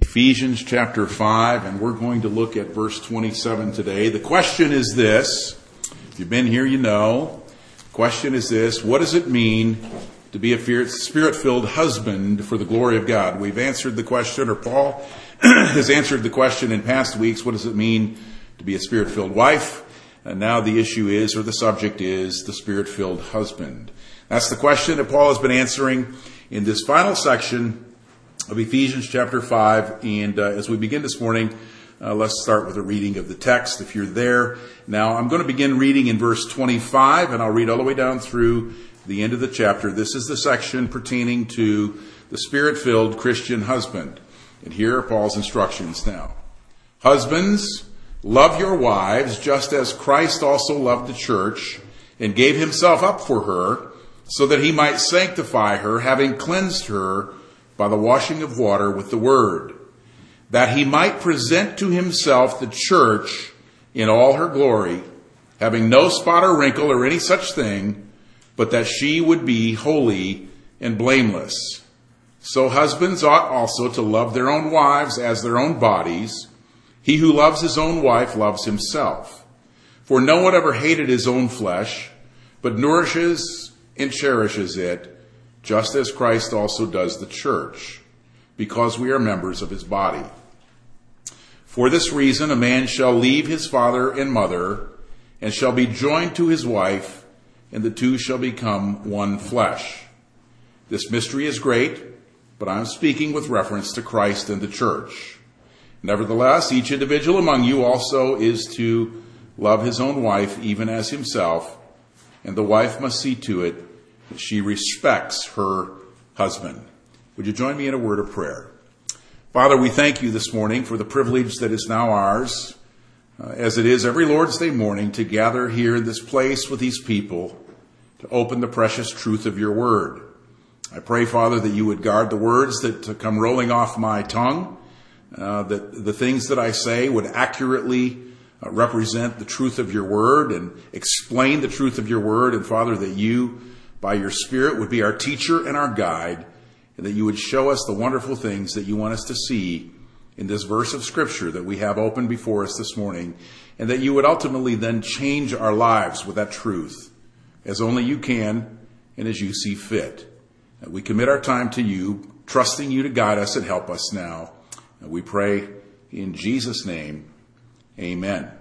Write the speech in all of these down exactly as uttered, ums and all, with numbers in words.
Ephesians chapter five, and we're going to look at verse twenty-seven today. The question is this. If you've been here, you know. The question is this. What does it mean to be a spirit-filled husband for the glory of God? We've answered the question, or Paul has answered the question in past weeks. What does it mean to be a spirit-filled wife? And now the issue is, or the subject is, the spirit-filled husband. That's the question that Paul has been answering in this final section of Ephesians chapter five. And uh, as we begin this morning, uh, let's start with a reading of the text. If you're there now, I'm going to begin reading in verse twenty-five, and I'll read all the way down through the end of the chapter. This is the section pertaining to the spirit-filled Christian husband. And here are Paul's instructions now. Husbands, love your wives just as Christ also loved the church and gave himself up for her, so that he might sanctify her, having cleansed her by the washing of water with the word, that he might present to himself the church in all her glory, having no spot or wrinkle or any such thing, but that she would be holy and blameless. So husbands ought also to love their own wives as their own bodies. He who loves his own wife loves himself. For no one ever hated his own flesh, but nourishes and cherishes it, just as Christ also does the church, because we are members of his body. For this reason, a man shall leave his father and mother, and shall be joined to his wife, and the two shall become one flesh. This mystery is great, but I am speaking with reference to Christ and the church. Nevertheless, each individual among you also is to love his own wife, even as himself, and the wife must see to it that she respects her husband. Would you join me in a word of prayer? Father, we thank you this morning for the privilege that is now ours, uh, as it is every Lord's Day morning, to gather here in this place with these people to open the precious truth of your word. I pray, Father, that you would guard the words that come rolling off my tongue, uh, that the things that I say would accurately uh, represent the truth of your word and explain the truth of your word, and Father, that you by your Spirit would be our teacher and our guide, and that you would show us the wonderful things that you want us to see in this verse of Scripture that we have open before us this morning, and that you would ultimately then change our lives with that truth, as only you can and as you see fit. And we commit our time to you, trusting you to guide us and help us now. And we pray in Jesus' name, amen.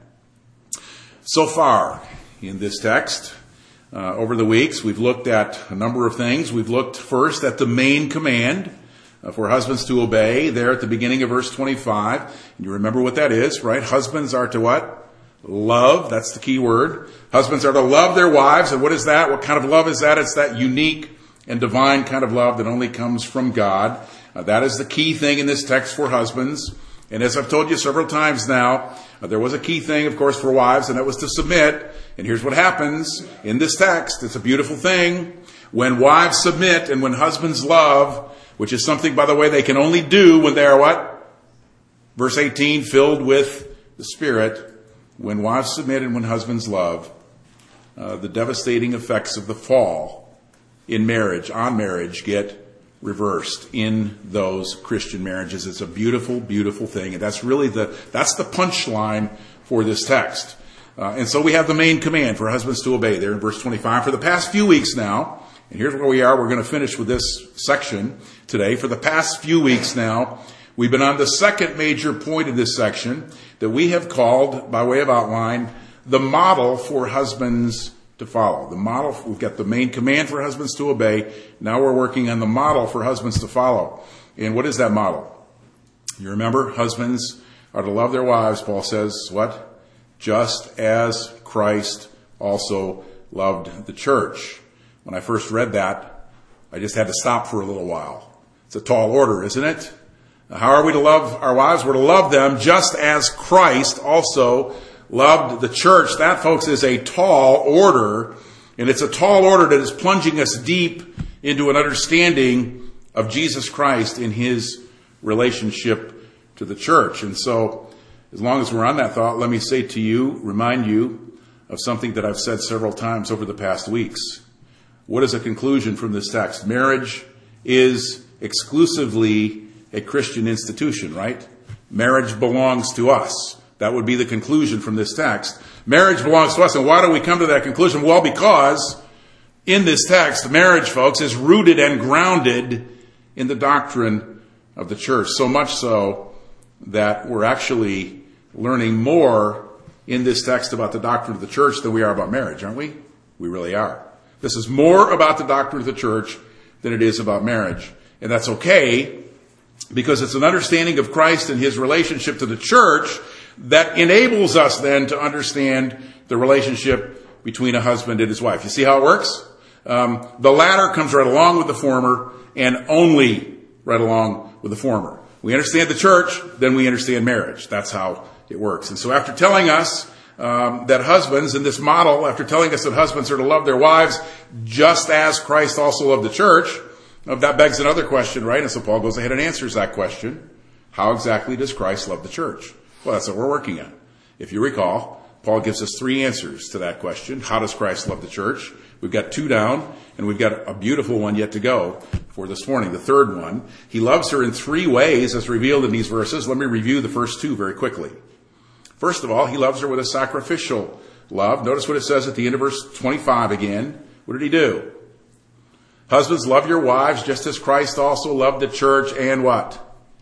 So far in this text, Uh, over the weeks, we've looked at a number of things. We've looked first at the main command uh, for husbands to obey there at the beginning of verse twenty-five. And you remember what that is, right? Husbands are to what? Love. That's the key word. Husbands are to love their wives. And what is that? What kind of love is that? It's that unique and divine kind of love that only comes from God. Uh, that is the key thing in this text for husbands. And as I've told you several times now, uh, there was a key thing, of course, for wives, and that was to submit. And here's what happens in this text. It's a beautiful thing. When wives submit and when husbands love, which is something, by the way, they can only do when they are what? Verse eighteen, filled with the Spirit. When wives submit and when husbands love, uh, the devastating effects of the fall in marriage, on marriage, get reversed in those Christian marriages. It's a beautiful, beautiful thing. And that's really the, that's the punchline for this text. Uh, and so we have the main command for husbands to obey there in verse twenty-five. For the past few weeks now, and here's where we are, we're going to finish with this section today. For the past few weeks now, we've been on the second major point of this section that we have called, by way of outline, the model for husbands to follow. The model, we've got the main command for husbands to obey. Now we're working on the model for husbands to follow. And what is that model? You remember, husbands are to love their wives, Paul says, what? Just as Christ also loved the church. When I first read that, I just had to stop for a little while. It's a tall order, isn't it? How are we to love our wives? We're to love them just as Christ also loved the church. That, folks, is a tall order, and it's a tall order that is plunging us deep into an understanding of Jesus Christ in his relationship to the church. And so, as long as we're on that thought, let me say to you, remind you of something that I've said several times over the past weeks. What is a conclusion from this text? Marriage is exclusively a Christian institution, right? Marriage belongs to us. That would be the conclusion from this text. Marriage belongs to us. And why do we come to that conclusion? Well, because in this text, marriage, folks, is rooted and grounded in the doctrine of the church. So much so that we're actually learning more in this text about the doctrine of the church than we are about marriage, aren't we? We really are. This is more about the doctrine of the church than it is about marriage. And that's okay, because it's an understanding of Christ and his relationship to the church that enables us then to understand the relationship between a husband and his wife. You see how it works? Um, the latter comes right along with the former, and only right along with the former. We understand the church, then we understand marriage. That's how it works. And so after telling us um, that husbands, in this model, after telling us that husbands are to love their wives just as Christ also loved the church, uh, that begs another question, right? And so Paul goes ahead and answers that question. How exactly does Christ love the church? Well, that's what we're working on. If you recall, Paul gives us three answers to that question. How does Christ love the church? We've got two down, and we've got a beautiful one yet to go for this morning. The third one, he loves her in three ways as revealed in these verses. Let me review the first two very quickly. First of all, he loves her with a sacrificial love. Notice what it says at the end of verse twenty-five again. What did he do? Husbands, love your wives just as Christ also loved the church and what?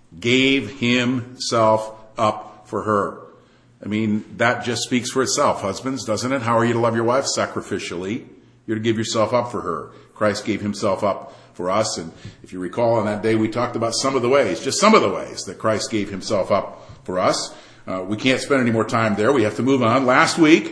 Gave himself up for her. I mean, that just speaks for itself, husbands, doesn't it? How are you to love your wife? Sacrificially. You're to give yourself up for her. Christ gave himself up for us. And if you recall, on that day, we talked about some of the ways, just some of the ways that Christ gave himself up for us. Uh, we can't spend any more time there. We have to move on. Last week,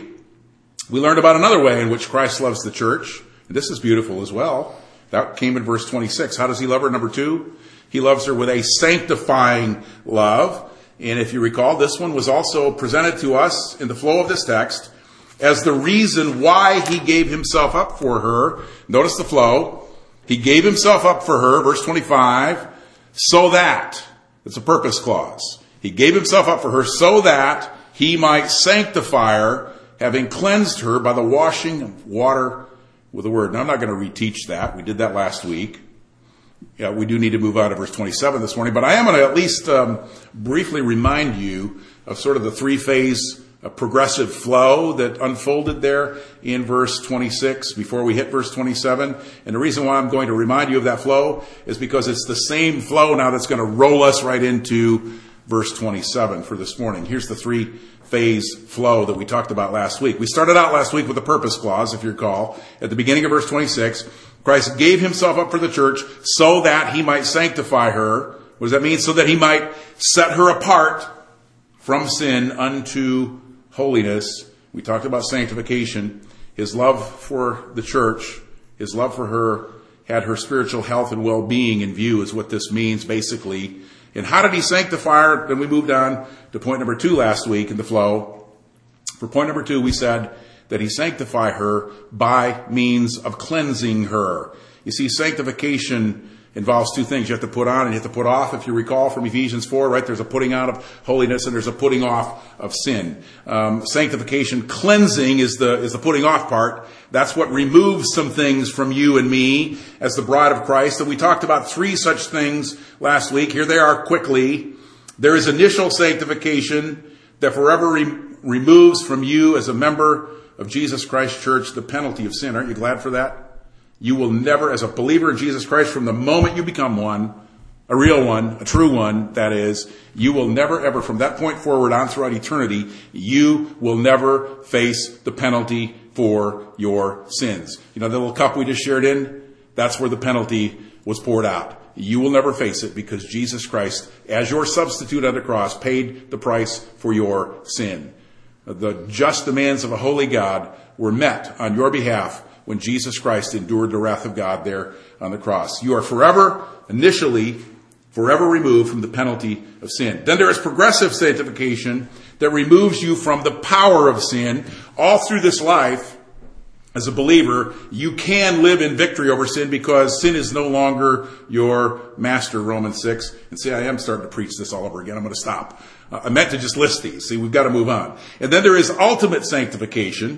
we learned about another way in which Christ loves the church. And this is beautiful as well. That came in verse twenty-six. How does he love her? Number two, he loves her with a sanctifying love. And if you recall, this one was also presented to us in the flow of this text as the reason why he gave himself up for her. Notice the flow. He gave himself up for her, verse twenty-five, so that, it's a purpose clause. He gave himself up for her so that he might sanctify her, having cleansed her by the washing of water with the word. Now, I'm not going to reteach that. We did that last week. Yeah, we do need to move on to verse twenty-seven this morning, but I am going to at least um, briefly remind you of sort of the three-phase uh, progressive flow that unfolded there in verse twenty-six before we hit verse twenty-seven. And the reason why I'm going to remind you of that flow is because it's the same flow now that's going to roll us right into verse twenty-seven for this morning. Here's the three-phase flow that we talked about last week. We started out last week with the purpose clause, if you recall. At the beginning of verse twenty-six, Christ gave himself up for the church so that he might sanctify her. What does that mean? So that he might set her apart from sin unto holiness. We talked about sanctification. His love for the church, his love for her, had her spiritual health and well-being in view is what this means basically. And how did he sanctify her? Then we moved on to point number two last week in the flow. For point number two, we said that he sanctified her by means of cleansing her. You see, sanctification involves two things. You have to put on and you have to put off. If you recall from Ephesians four, right, there's a putting on of holiness and there's a putting off of sin. Um, sanctification, cleansing is the is the putting off part. That's what removes some things from you and me as the bride of Christ. And we talked about three such things last week. Here they are quickly. There is initial sanctification that forever re- removes from you as a member of Jesus Christ Church the penalty of sin. Aren't you glad for that? You will never, as a believer in Jesus Christ, from the moment you become one, a real one, a true one, that is, you will never ever, from that point forward on throughout eternity, you will never face the penalty for your sins. You know the little cup we just shared in? That's where the penalty was poured out. You will never face it because Jesus Christ, as your substitute on the cross, paid the price for your sin. The just demands of a holy God were met on your behalf when Jesus Christ endured the wrath of God there on the cross. You are forever, initially, forever removed from the penalty of sin. Then there is progressive sanctification that removes you from the power of sin. All through this life, as a believer, you can live in victory over sin because sin is no longer your master, Romans six. And see, I am starting to preach this all over again. I'm going to stop. Uh, I meant to just list these. See, we've got to move on. And then there is ultimate sanctification.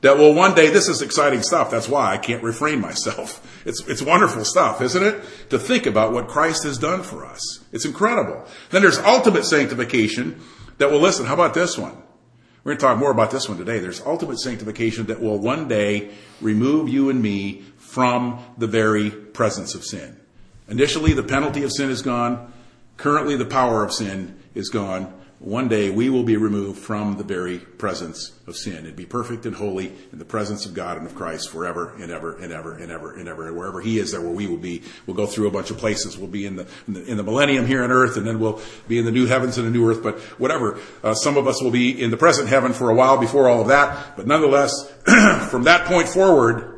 that will one day, this is exciting stuff. That's why I can't refrain myself. It's, it's wonderful stuff, isn't it? To think about what Christ has done for us. It's incredible. Then there's ultimate sanctification that will, listen, how about this one? We're going to talk more about this one today. There's ultimate sanctification that will one day remove you and me from the very presence of sin. Initially, the penalty of sin is gone. Currently, the power of sin is gone. One day, we will be removed from the very presence of sin and be perfect and holy in the presence of God and of Christ forever and ever and ever and ever and ever. And wherever He is, there where we will be. We'll go through a bunch of places. We'll be in the in the, in the millennium here on earth, and then we'll be in the new heavens and the new earth. But whatever, uh, some of us will be in the present heaven for a while before all of that. But nonetheless, from that point forward,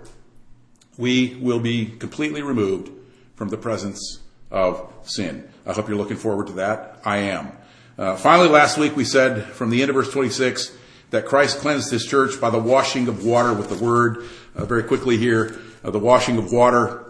we will be completely removed from the presence of sin. I hope you're looking forward to that. I am. Uh, finally, last week we said from the end of verse twenty-six that Christ cleansed His church by the washing of water with the Word. Uh, very quickly here, uh, the washing of water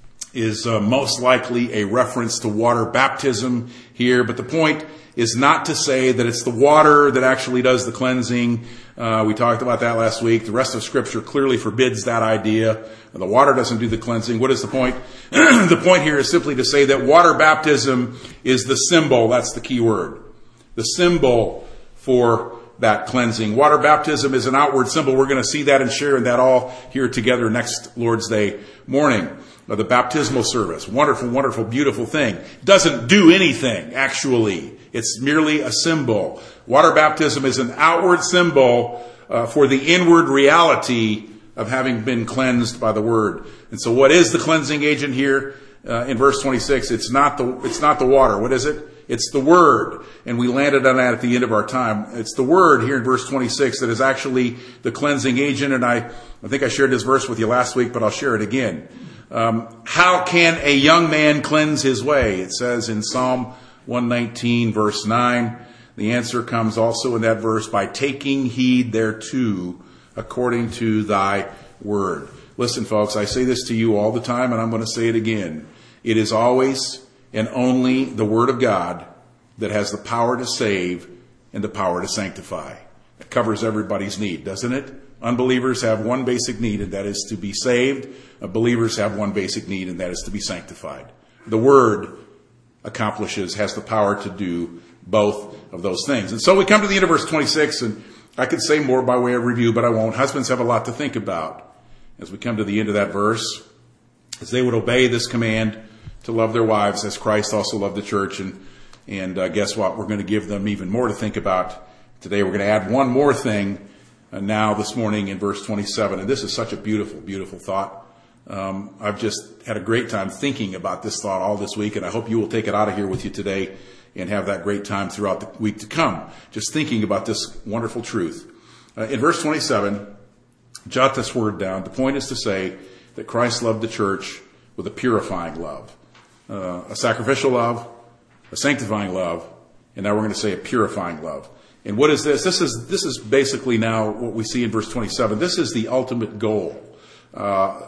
is uh, most likely a reference to water baptism here, but the point is not to say that it's the water that actually does the cleansing. Uh, we talked about that last week. The rest of Scripture clearly forbids that idea. The water doesn't do the cleansing. What is the point? The point here is simply to say that water baptism is the symbol. That's the key word. The symbol for that cleansing. Water baptism is an outward symbol. We're going to see that and share in that all here together next Lord's Day morning. The baptismal service. Wonderful, wonderful, beautiful thing. Doesn't do anything, actually. It's merely a symbol. Water baptism is an outward symbol uh, for the inward reality of having been cleansed by the Word. And so what is the cleansing agent here uh, in verse twenty-six? It's not the, it's not the water. What is it? It's the Word. And we landed on that at the end of our time. It's the Word here in verse twenty-six that is actually the cleansing agent. And I, I think I shared this verse with you last week, but I'll share it again. Um, how can a young man cleanse his way? It says in Psalm one nineteen, verse nine. The answer comes also in that verse, by taking heed thereto, according to thy word. Listen, folks, I say this to you all the time, and I'm going to say it again. It is always and only the Word of God that has the power to save and the power to sanctify. It covers everybody's need, doesn't it? Unbelievers have one basic need, and that is to be saved. Believers have one basic need, and that is to be sanctified. The Word accomplishes, has the power to do both of those things. And so we come to the end of verse twenty-six, and I could say more by way of review, but I won't. Husbands have a lot to think about as we come to the end of that verse, as they would obey this command to love their wives as Christ also loved the church. And, and uh, guess what? We're going to give them even more to think about today. We're going to add one more thing uh, now this morning in verse twenty-seven. And this is such a beautiful, beautiful thought. Um, I've just had a great time thinking about this thought all this week, and I hope you will take it out of here with you today and have that great time throughout the week to come, just thinking about this wonderful truth. Uh, in verse twenty-seven, jot this word down. The point is to say that Christ loved the church with a purifying love, uh, a sacrificial love, a sanctifying love, and now we're going to say a purifying love. And what is this? This is this is basically now what we see in verse twenty-seven. This is the ultimate goal uh,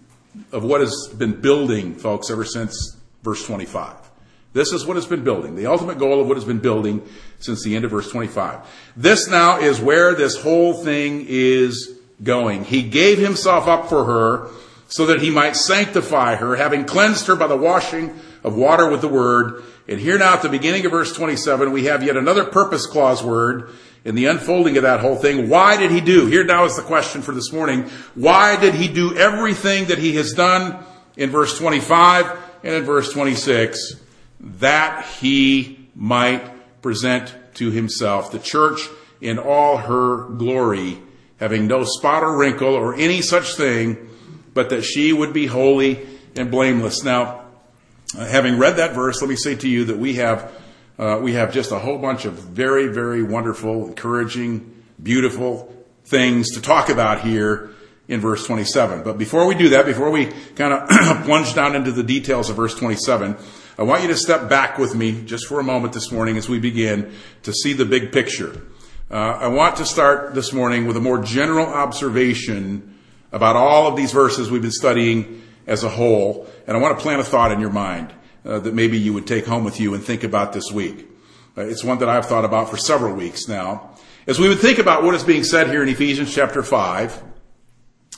of what has been building, folks, ever since verse twenty-five. This is what has been building, the ultimate goal of what has been building since the end of verse twenty-five. This now is where this whole thing is going. He gave himself up for her so that he might sanctify her, having cleansed her by the washing of water with the word. And here now at the beginning of verse twenty-seven, we have yet another purpose clause word in the unfolding of that whole thing. Why did he do? Here now is the question for this morning. Why did he do everything that he has done in verse twenty-five and in verse twenty-six? That he might present to himself the church in all her glory, having no spot or wrinkle or any such thing, but that she would be holy and blameless. Now, uh, having read that verse, let me say to you that we have uh, we have just a whole bunch of very, very wonderful, encouraging, beautiful things to talk about here in verse twenty-seven. But before we do that, before we kind of plunge down into the details of verse twenty-seven, I want you to step back with me just for a moment this morning as we begin to see the big picture. Uh, I want to start this morning with a more general observation about all of these verses we've been studying as a whole. And I want to plant a thought in your mind uh, that maybe you would take home with you and think about this week. Uh, it's one that I've thought about for several weeks now. As we would think about what is being said here in Ephesians chapter five,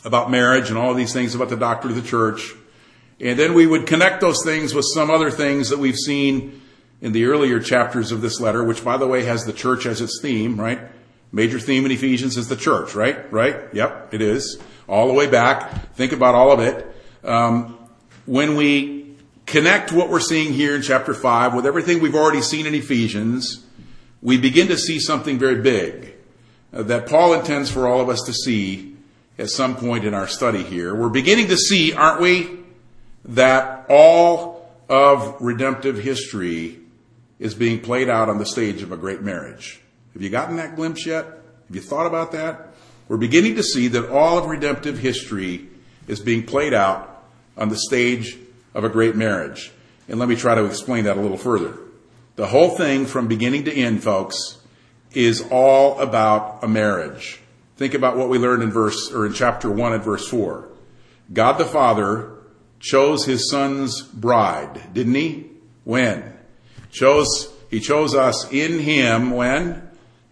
about marriage and all of these things about the doctrine of the church. And then we would connect those things with some other things that we've seen in the earlier chapters of this letter, which, by the way, has the church as its theme, right? Major theme in Ephesians is the church, right? Right? Yep, it is. All the way back. Think about all of it. Um, when we connect what we're seeing here in chapter five with everything we've already seen in Ephesians, we begin to see something very big uh, that Paul intends for all of us to see at some point in our study here. We're beginning to see, aren't we, that all of redemptive history is being played out on the stage of a great marriage. Have you gotten that glimpse yet? Have you thought about that? We're beginning to see that all of redemptive history is being played out on the stage of a great marriage. And let me try to explain that a little further. The whole thing from beginning to end, folks, is all about a marriage. Think about what we learned in verse or in chapter one and verse four. God the Father chose his son's bride, didn't he? When? Chose, he chose us in him when?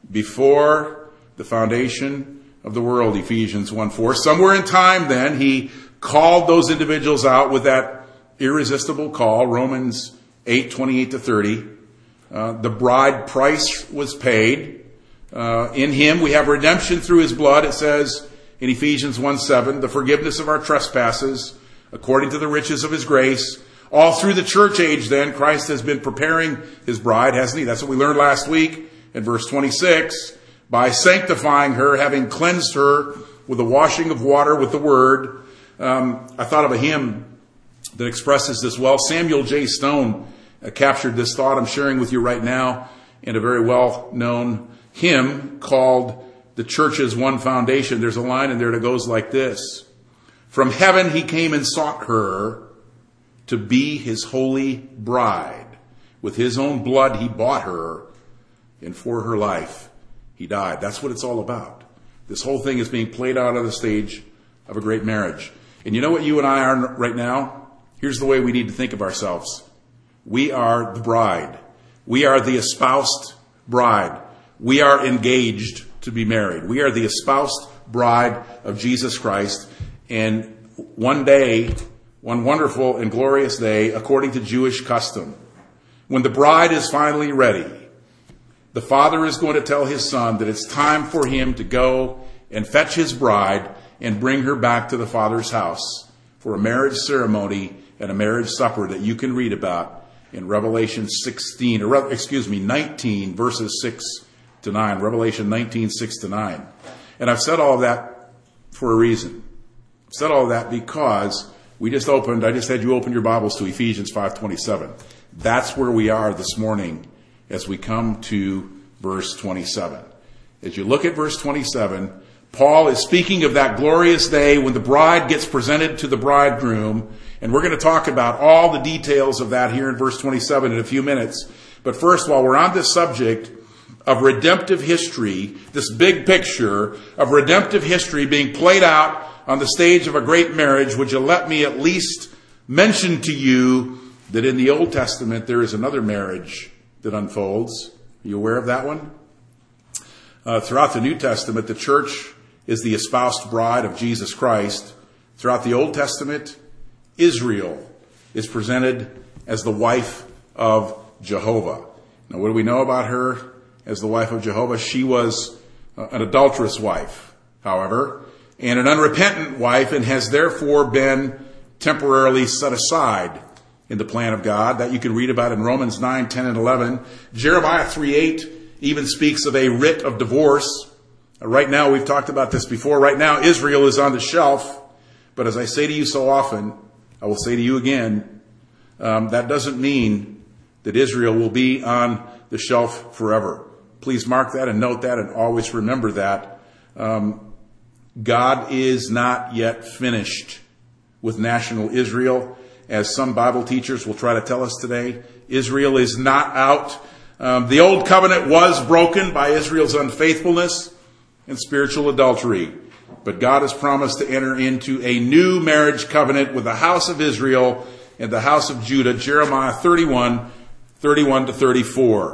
Before the foundation of the world, Ephesians one four. Somewhere in time then, he called those individuals out with that irresistible call, Romans eight twenty-eight to thirty. Uh, the bride price was paid. Uh, in him we have redemption through his blood, it says in Ephesians one seven, the forgiveness of our trespasses, according to the riches of his grace. All through the church age then, Christ has been preparing his bride, hasn't he? That's what we learned last week in verse twenty-six. By sanctifying her, having cleansed her with the washing of water with the word. Um, I thought of a hymn that expresses this well. Samuel J. Stone uh, captured this thought I'm sharing with you right now in a very well-known hymn called The Church's One Foundation. There's a line in there that goes like this. From heaven he came and sought her to be his holy bride. With his own blood he bought her, and for her life he died. That's what it's all about. This whole thing is being played out on the stage of a great marriage. And you know what you and I are right now? Here's the way we need to think of ourselves. We are the bride. We are the espoused bride. We are engaged to be married. We are the espoused bride of Jesus Christ. And one day, one wonderful and glorious day, according to Jewish custom, when the bride is finally ready, the father is going to tell his son that it's time for him to go and fetch his bride and bring her back to the father's house for a marriage ceremony and a marriage supper that you can read about in Revelation sixteen, or excuse me, nineteen, verses six to nine. Revelation nineteen, six to nine. And I've said all of that for a reason. I've said all of that because we just opened, I just had you open your Bibles to Ephesians five twenty-seven. That's where we are this morning as we come to verse twenty-seven. As you look at verse twenty-seven, Paul is speaking of that glorious day when the bride gets presented to the bridegroom. And we're going to talk about all the details of that here in verse twenty-seven in a few minutes. But first, while we're on this subject of redemptive history, this big picture of redemptive history being played out on the stage of a great marriage, would you let me at least mention to you that in the Old Testament there is another marriage that unfolds. Are you aware of that one? Uh, throughout the New Testament, the church is the espoused bride of Jesus Christ. Throughout the Old Testament, Israel is presented as the wife of Jehovah. Now, what do we know about her as the wife of Jehovah? She was uh, an adulterous wife, however, and an unrepentant wife, and has therefore been temporarily set aside in the plan of God. That you can read about in Romans nine, ten, and eleven. Jeremiah three eight even speaks of a writ of divorce. Right now, we've talked about this before. Right now, Israel is on the shelf. But as I say to you so often, I will say to you again, um, that doesn't mean that Israel will be on the shelf forever. Please mark that and note that and always remember that. Um, God is not yet finished with national Israel. As some Bible teachers will try to tell us today, Israel is not out. Um, the old covenant was broken by Israel's unfaithfulness and spiritual adultery. But God has promised to enter into a new marriage covenant with the house of Israel and the house of Judah. Jeremiah thirty-one, thirty-one to thirty-four.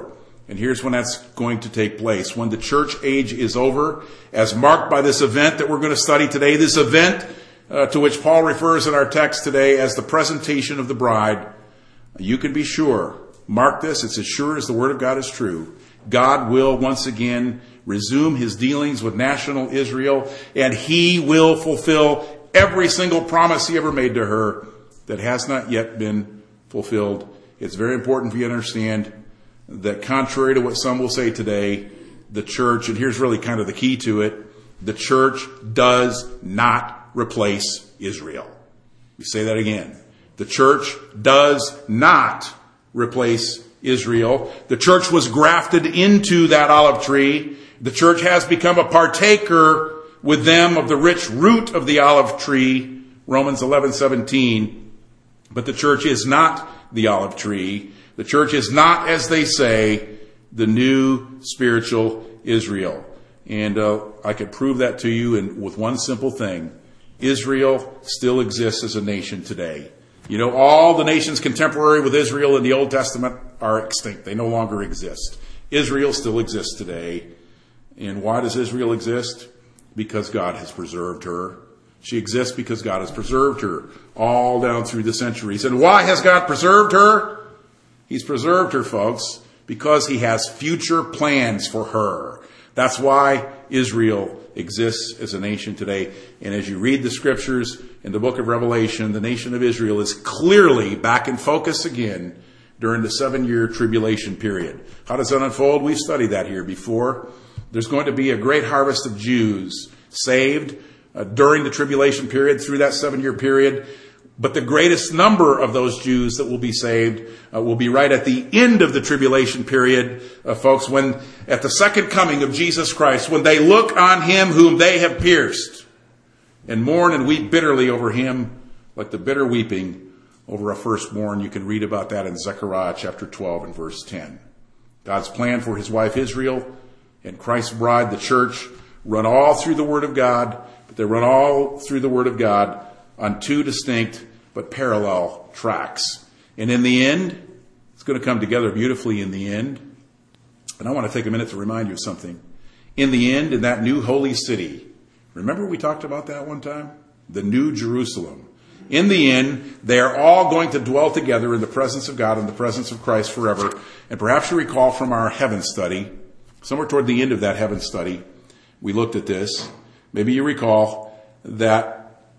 And here's when that's going to take place. When the church age is over, as marked by this event that we're going to study today, this event uh, to which Paul refers in our text today as the presentation of the bride, you can be sure, mark this, it's as sure as the Word of God is true, God will once again resume his dealings with national Israel, and he will fulfill every single promise he ever made to her that has not yet been fulfilled. It's very important for you to understand that contrary to what some will say today, the church, and here's really kind of the key to it, the church does not replace Israel. We say that again. The church does not replace Israel. The church was grafted into that olive tree. The church has become a partaker with them of the rich root of the olive tree, Romans eleven seventeen. But the church is not the olive tree. The church is not, as they say, the new spiritual Israel. And uh, I could prove that to you in, with one simple thing. Israel still exists as a nation today. You know, all the nations contemporary with Israel in the Old Testament are extinct. They no longer exist. Israel still exists today. And why does Israel exist? Because God has preserved her. She exists because God has preserved her all down through the centuries. And why has God preserved her? He's preserved her, folks, because he has future plans for her. That's why Israel exists as a nation today. And as you read the scriptures in the book of Revelation, the nation of Israel is clearly back in focus again during the seven-year tribulation period. How does that unfold? We've studied that here before. There's going to be a great harvest of Jews saved uh, during the tribulation period, through that seven-year period. But the greatest number of those Jews that will be saved uh, will be right at the end of the tribulation period, uh, folks, when at the second coming of Jesus Christ, when they look on him whom they have pierced and mourn and weep bitterly over him like the bitter weeping over a firstborn. You can read about that in Zechariah chapter twelve and verse ten. God's plan for his wife Israel and Christ's bride, the church, run all through the Word of God, but they run all through the Word of God on two distinct but parallel tracks. And in the end, it's going to come together beautifully in the end. And I want to take a minute to remind you of something. In the end, in that new holy city, remember we talked about that one time? The New Jerusalem. In the end, they are all going to dwell together in the presence of God, in the presence of Christ forever. And perhaps you recall from our heaven study, somewhere toward the end of that heaven study, we looked at this. Maybe you recall that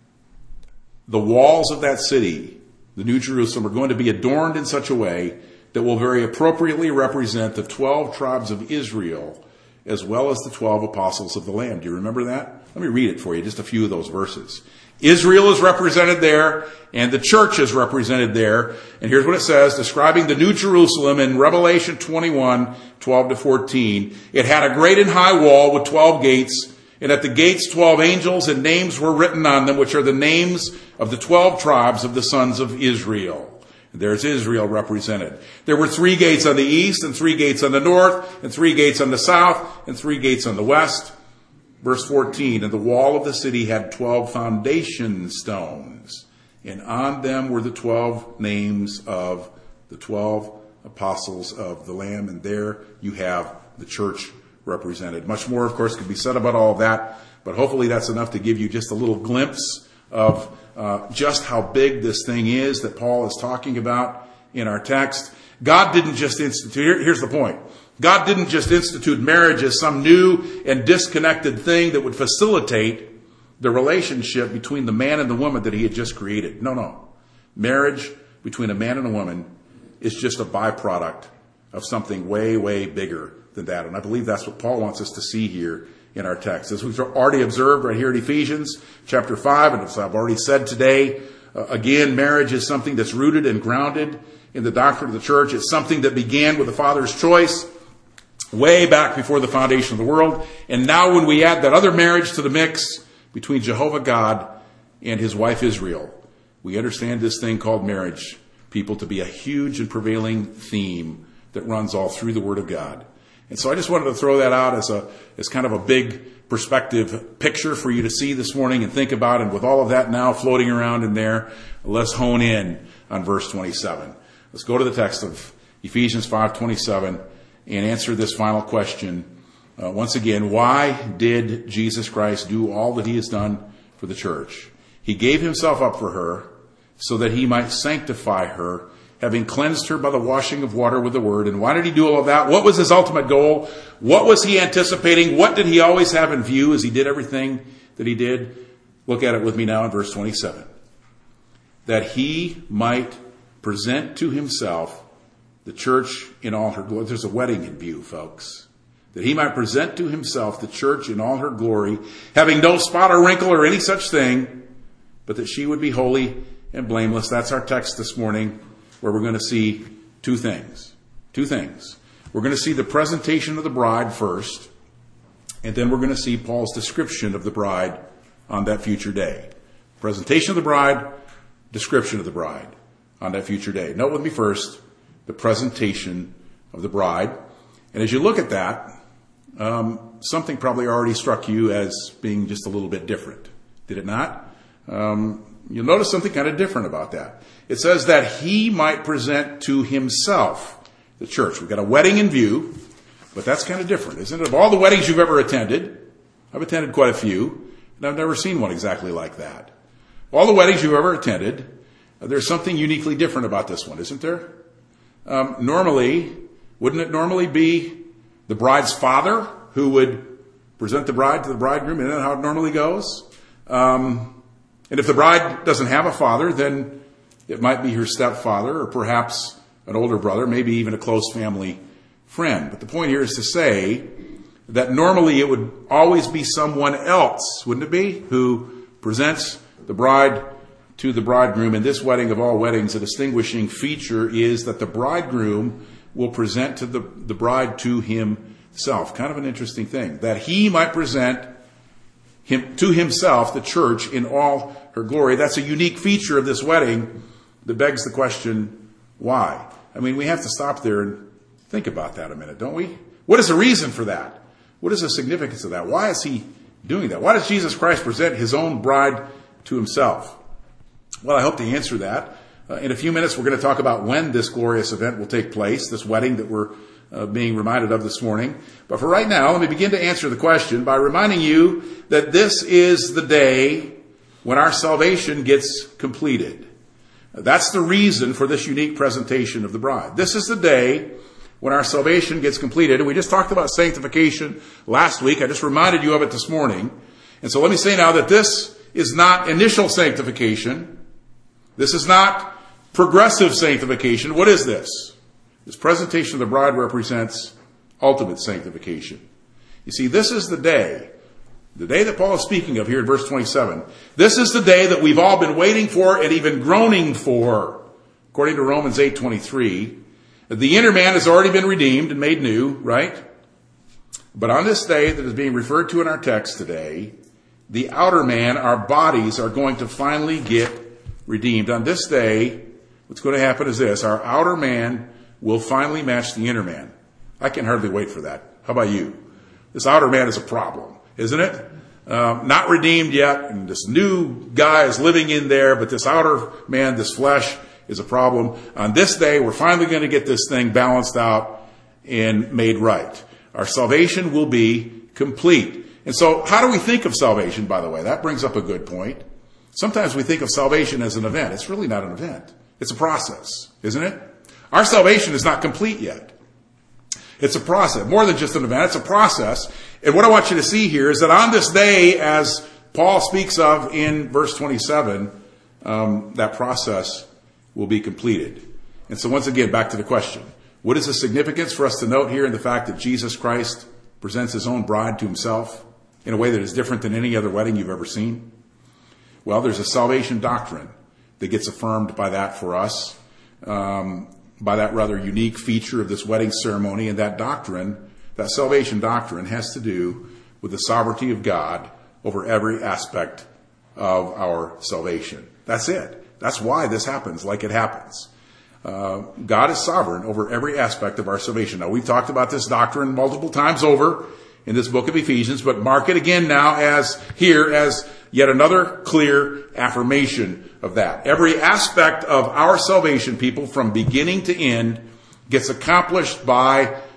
the walls of that city, the New Jerusalem, are going to be adorned in such a way that will very appropriately represent the twelve tribes of Israel as well as the twelve apostles of the Lamb. Do you remember that? Let me read it for you, just a few of those verses. Israel is represented there, and the church is represented there. And here's what it says, describing the New Jerusalem in Revelation twenty-one, twelve to fourteen. It had a great and high wall with twelve gates, and at the gates twelve angels, and names were written on them, which are the names of the twelve tribes of the sons of Israel. There's Israel represented. There were three gates on the east, and three gates on the north, and three gates on the south, and three gates on the west. Verse fourteen, and the wall of the city had twelve foundation stones, and on them were the twelve names of the twelve apostles of the Lamb. And there you have the church represented. Much more, of course, could be said about all of that, but hopefully that's enough to give you just a little glimpse of uh, just how big this thing is that Paul is talking about in our text. God didn't just institute, here, here's the point. God didn't just institute marriage as some new and disconnected thing that would facilitate the relationship between the man and the woman that he had just created. No, no. Marriage between a man and a woman is just a byproduct of something way, way bigger than that. And I believe that's what Paul wants us to see here in our text. As we've already observed right here in Ephesians chapter five, and as I've already said today, uh, again, marriage is something that's rooted and grounded in the doctrine of the church. It's something that began with the Father's choice way back before the foundation of the world. And now when we add that other marriage to the mix between Jehovah God and his wife Israel, we understand this thing called marriage, people, to be a huge and prevailing theme that runs all through the Word of God. And so I just wanted to throw that out as a as kind of a big perspective picture for you to see this morning and think about. And with all of that now floating around in there, let's hone in on verse twenty-seven. Let's go to the text of Ephesians five twenty-seven. and answer this final question. Uh, once again, why did Jesus Christ do all that he has done for the church? He gave himself up for her so that he might sanctify her, having cleansed her by the washing of water with the word. And why did he do all of that? What was his ultimate goal? What was he anticipating? What did he always have in view as he did everything that he did? Look at it with me now in verse twenty-seven. That he might present to himself the church in all her glory. There's a wedding in view, folks. That he might present to himself the church in all her glory, having no spot or wrinkle or any such thing, but that she would be holy and blameless. That's our text this morning, where we're going to see two things. Two things. We're going to see the presentation of the bride first, and then we're going to see Paul's description of the bride on that future day. Presentation of the bride, description of the bride on that future day. Note with me first, the presentation of the bride. And as you look at that, um, something probably already struck you as being just a little bit different. Did it not? Um, you'll notice something kind of different about that. It says that he might present to himself the church. We've got a wedding in view, but that's kind of different, isn't it? Of all the weddings you've ever attended, I've attended quite a few, and I've never seen one exactly like that. All the weddings you've ever attended, uh, there's something uniquely different about this one, isn't there? Um, normally, wouldn't it normally be the bride's father who would present the bride to the bridegroom? Isn't that how it normally goes? Um, and if the bride doesn't have a father, then it might be her stepfather or perhaps an older brother, maybe even a close family friend. But the point here is to say that normally it would always be someone else, wouldn't it be, who presents the bride to the bridegroom. In this wedding of all weddings, a distinguishing feature is that the bridegroom will present to the, the bride to himself. Kind of an interesting thing. That he might present him to himself, the church, in all her glory. That's a unique feature of this wedding that begs the question, why? I mean, we have to stop there and think about that a minute, don't we? What is the reason for that? What is the significance of that? Why is he doing that? Why does Jesus Christ present his own bride to himself? Well, I hope to answer that. Uh, in a few minutes, we're going to talk about when this glorious event will take place, this wedding that we're uh, being reminded of this morning. But for right now, let me begin to answer the question by reminding you that this is the day when our salvation gets completed. That's the reason for this unique presentation of the bride. This is the day when our salvation gets completed. And we just talked about sanctification last week. I just reminded you of it this morning. And so let me say now that this is not initial sanctification. This is not progressive sanctification. What is this? This presentation of the bride represents ultimate sanctification. You see, this is the day, the day that Paul is speaking of here in verse twenty-seven. This is the day that we've all been waiting for and even groaning for. According to Romans eight twenty-three, the inner man has already been redeemed and made new, right? But on this day that is being referred to in our text today, the outer man, our bodies, are going to finally get redeemed. On this day, what's going to happen is this. Our outer man will finally match the inner man. I can hardly wait for that. How about you? This outer man is a problem, isn't it? Um, not redeemed yet, and this new guy is living in there, but this outer man, this flesh, is a problem. On this day, we're finally going to get this thing balanced out and made right. Our salvation will be complete. And so, how do we think of salvation, by the way? That brings up a good point. Sometimes we think of salvation as an event. It's really not an event. It's a process, isn't it? Our salvation is not complete yet. It's a process. More than just an event, it's a process. And what I want you to see here is that on this day, as Paul speaks of in verse twenty-seven, um, that process will be completed. And so once again, back to the question. What is the significance for us to note here in the fact that Jesus Christ presents his own bride to himself in a way that is different than any other wedding you've ever seen? Well, there's a salvation doctrine that gets affirmed by that for us, um, by that rather unique feature of this wedding ceremony. And that doctrine, that salvation doctrine, has to do with the sovereignty of God over every aspect of our salvation. That's it. That's why this happens like it happens. Uh, God is sovereign over every aspect of our salvation. Now, we've talked about this doctrine multiple times over in this book of Ephesians, but mark it again now as here as yet another clear affirmation of that. Every aspect of our salvation, people, from beginning to end, gets accomplished by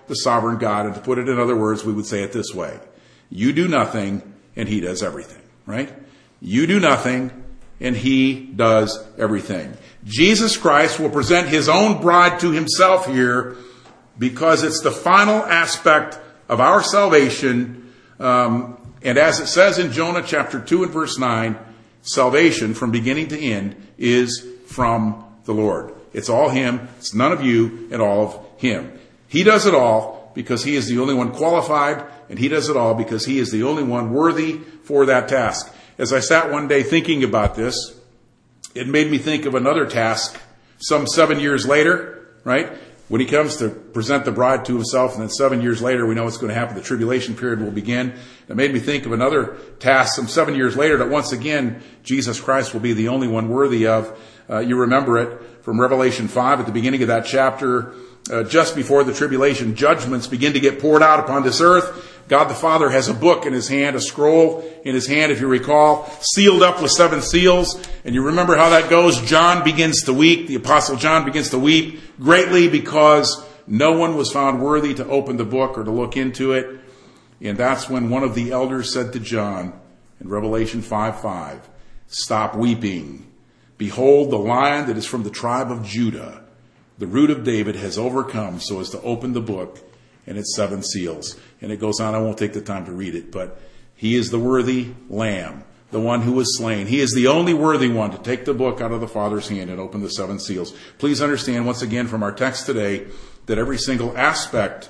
the sovereign God. And to put it in other words, we would say it this way. You do nothing and he does everything, right? You do nothing and he does everything. Jesus Christ will present his own bride to himself here because it's the final aspect of our salvation. Um, and as it says in Jonah chapter two and verse nine, salvation from beginning to end is from the Lord. It's all him. It's none of you and all of him. He does it all because he is the only one qualified, and he does it all because he is the only one worthy for that task. As I sat one day thinking about this, it made me think of another task some seven years later, right? When he comes to present the bride to himself, and then seven years later, we know what's going to happen. The tribulation period will begin. It made me think of another task some seven years later that once again, Jesus Christ will be the only one worthy of. Uh, you remember it from Revelation five at the beginning of that chapter. Uh, just before the tribulation, judgments begin to get poured out upon this earth. God the Father has a book in his hand, a scroll in his hand, if you recall, sealed up with seven seals. And you remember how that goes. John begins to weep. The Apostle John begins to weep greatly because no one was found worthy to open the book or to look into it. And that's when one of the elders said to John in Revelation five five, stop weeping. Behold, the Lion that is from the tribe of Judah, the root of David, has overcome so as to open the book and its seven seals. And it goes on. I won't take the time to read it, but he is the worthy Lamb, the one who was slain. He is the only worthy one to take the book out of the Father's hand and open the seven seals. Please understand once again from our text today that every single aspect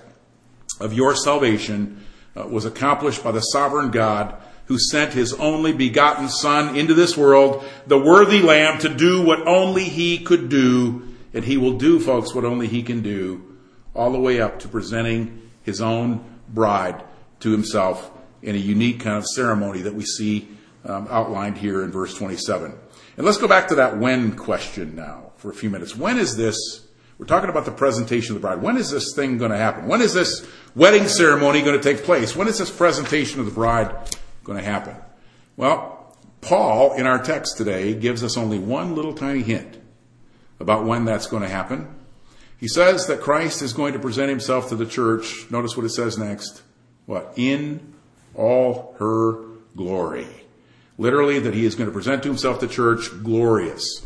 of your salvation uh, was accomplished by the sovereign God who sent his only begotten Son into this world, the worthy Lamb, to do what only he could do. And he will do, folks, what only he can do, all the way up to presenting his own bride to himself in a unique kind of ceremony that we see um, outlined here in verse twenty-seven. And let's go back to that when question now for a few minutes. When is this? We're talking about the presentation of the bride. When is this thing going to happen? When is this wedding ceremony going to take place? When is this presentation of the bride going to happen? Well, Paul, in our text today, gives us only one little tiny hint about when that's going to happen. He says that Christ is going to present himself to the church. Notice what it says next. What? In all her glory. Literally, that he is going to present to himself the church glorious.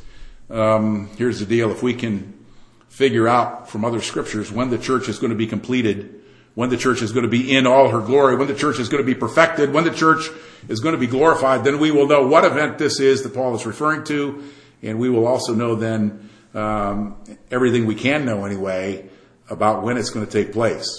Um, here's the deal. If we can figure out from other scriptures when the church is going to be completed, when the church is going to be in all her glory, when the church is going to be perfected, when the church is going to be glorified, then we will know what event this is that Paul is referring to. And we will also know then um, everything we can know anyway about when it's going to take place.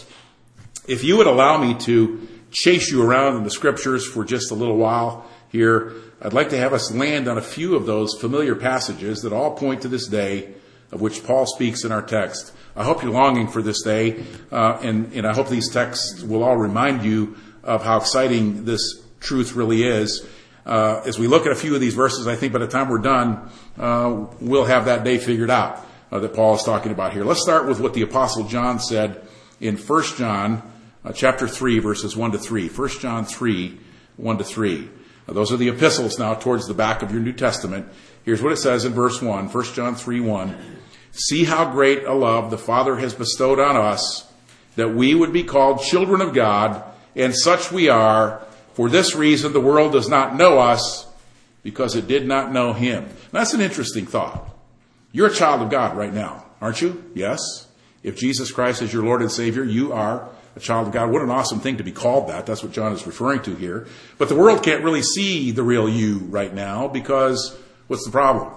If you would allow me to chase you around in the scriptures for just a little while here, I'd like to have us land on a few of those familiar passages that all point to this day of which Paul speaks in our text. I hope you're longing for this day, uh, and, and I hope these texts will all remind you of how exciting this truth really is. Uh, as we look at a few of these verses, I think by the time we're done, uh, we'll have that day figured out uh, that Paul is talking about here. Let's start with what the Apostle John said in First John uh, chapter three, verses one to three. First John three, one to three. Now, those are the epistles now towards the back of your New Testament. Here's what it says in verse one, First John three, one. See how great a love the Father has bestowed on us, that we would be called children of God, and such we are. For this reason, the world does not know us, because it did not know him. Now, that's an interesting thought. You're a child of God right now, aren't you? Yes. If Jesus Christ is your Lord and Savior, you are a child of God. What an awesome thing to be called that. That's what John is referring to here. But the world can't really see the real you right now, because what's the problem?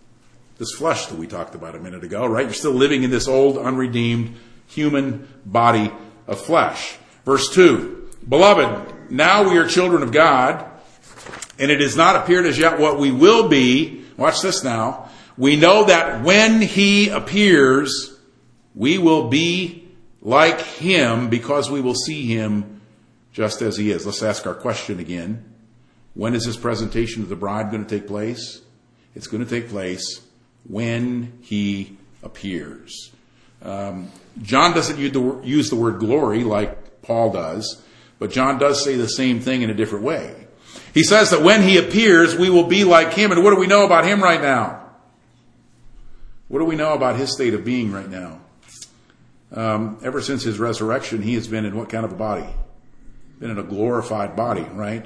This flesh that we talked about a minute ago, right? You're still living in this old, unredeemed human body of flesh. Verse two, Beloved, now we are children of God, and it has not appeared as yet what we will be. Watch this now. We know that when he appears, we will be like him, because we will see him just as he is. Let's ask our question again. When is this presentation of the bride going to take place? It's going to take place when he appears. Um, John doesn't use the, use the word glory like Paul does, but John does say the same thing in a different way. He says that when he appears, we will be like him. And what do we know about him right now? What do we know about his state of being right now? Um, ever since his resurrection, he has been in what kind of a body? Been in a glorified body, right?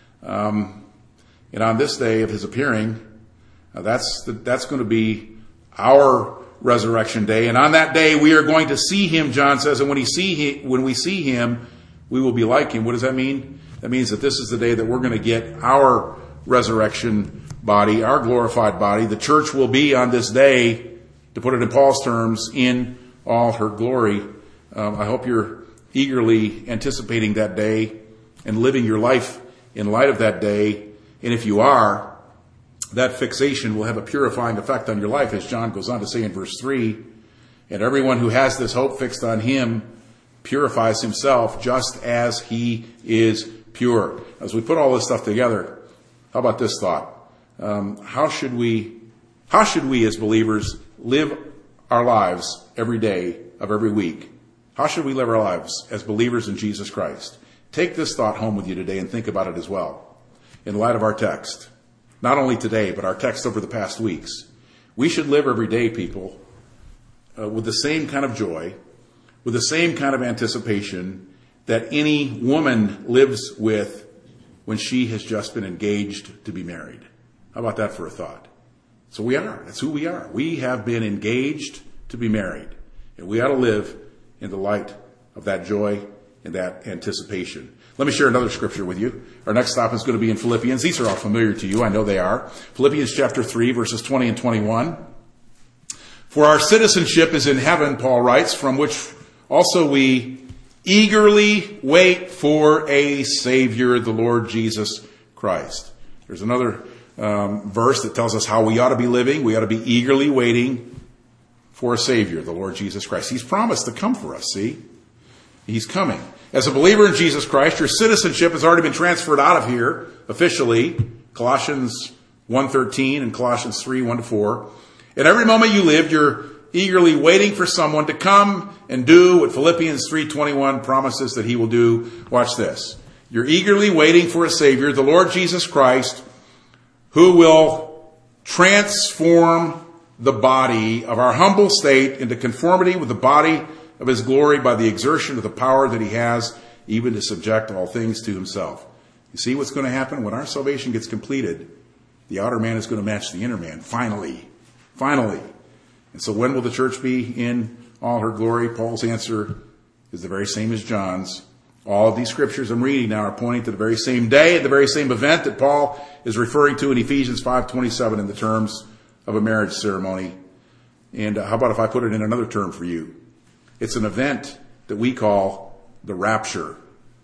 Um, and on this day of his appearing, uh, that's the, that's going to be our resurrection day. And on that day, we are going to see him, John says, and when he see he, when we see him, we will be like him. What does that mean? That means that this is the day that we're going to get our resurrection body, our glorified body. The church will be on this day, to put it in Paul's terms, in all her glory. Um, I hope you're eagerly anticipating that day and living your life in light of that day. And if you are, that fixation will have a purifying effect on your life, as John goes on to say in verse three. And everyone who has this hope fixed on him purifies himself just as he is pure. As we put all this stuff together, how about this thought? Um, how should we, how should we as believers live our lives every day of every week? How should we live our lives as believers in Jesus Christ? Take this thought home with you today and think about it as well. In light of our text, not only today, but our text over the past weeks, we should live every day, people, uh, with the same kind of joy, with the same kind of anticipation that any woman lives with when she has just been engaged to be married. How about that for a thought? So we are. That's who we are. We have been engaged to be married. And we ought to live in the light of that joy and that anticipation. Let me share another scripture with you. Our next stop is going to be in Philippians. These are all familiar to you. I know they are. Philippians chapter three, verses twenty and twenty-one. For our citizenship is in heaven, Paul writes, from which also we eagerly wait for a Savior, the Lord Jesus Christ. There's another um, verse that tells us how we ought to be living. We ought to be eagerly waiting for a Savior, the Lord Jesus Christ. He's promised to come for us, see? He's coming. As a believer in Jesus Christ, your citizenship has already been transferred out of here officially. Colossians one thirteen and Colossians three one to four. And every moment you live, you're eagerly waiting for someone to come and do what Philippians three twenty-one promises that he will do. Watch this. You're eagerly waiting for a Savior, the Lord Jesus Christ, who will transform the body of our humble state into conformity with the body of his glory by the exertion of the power that he has, even to subject all things to himself. You see what's going to happen? When our salvation gets completed, the outer man is going to match the inner man. Finally. Finally. And so when will the church be in all her glory? Paul's answer is the very same as John's. All of these scriptures I'm reading now are pointing to the very same day, the very same event that Paul is referring to in Ephesians five twenty-seven in the terms of a marriage ceremony. And uh, how about if I put it in another term for you? It's an event that we call the rapture.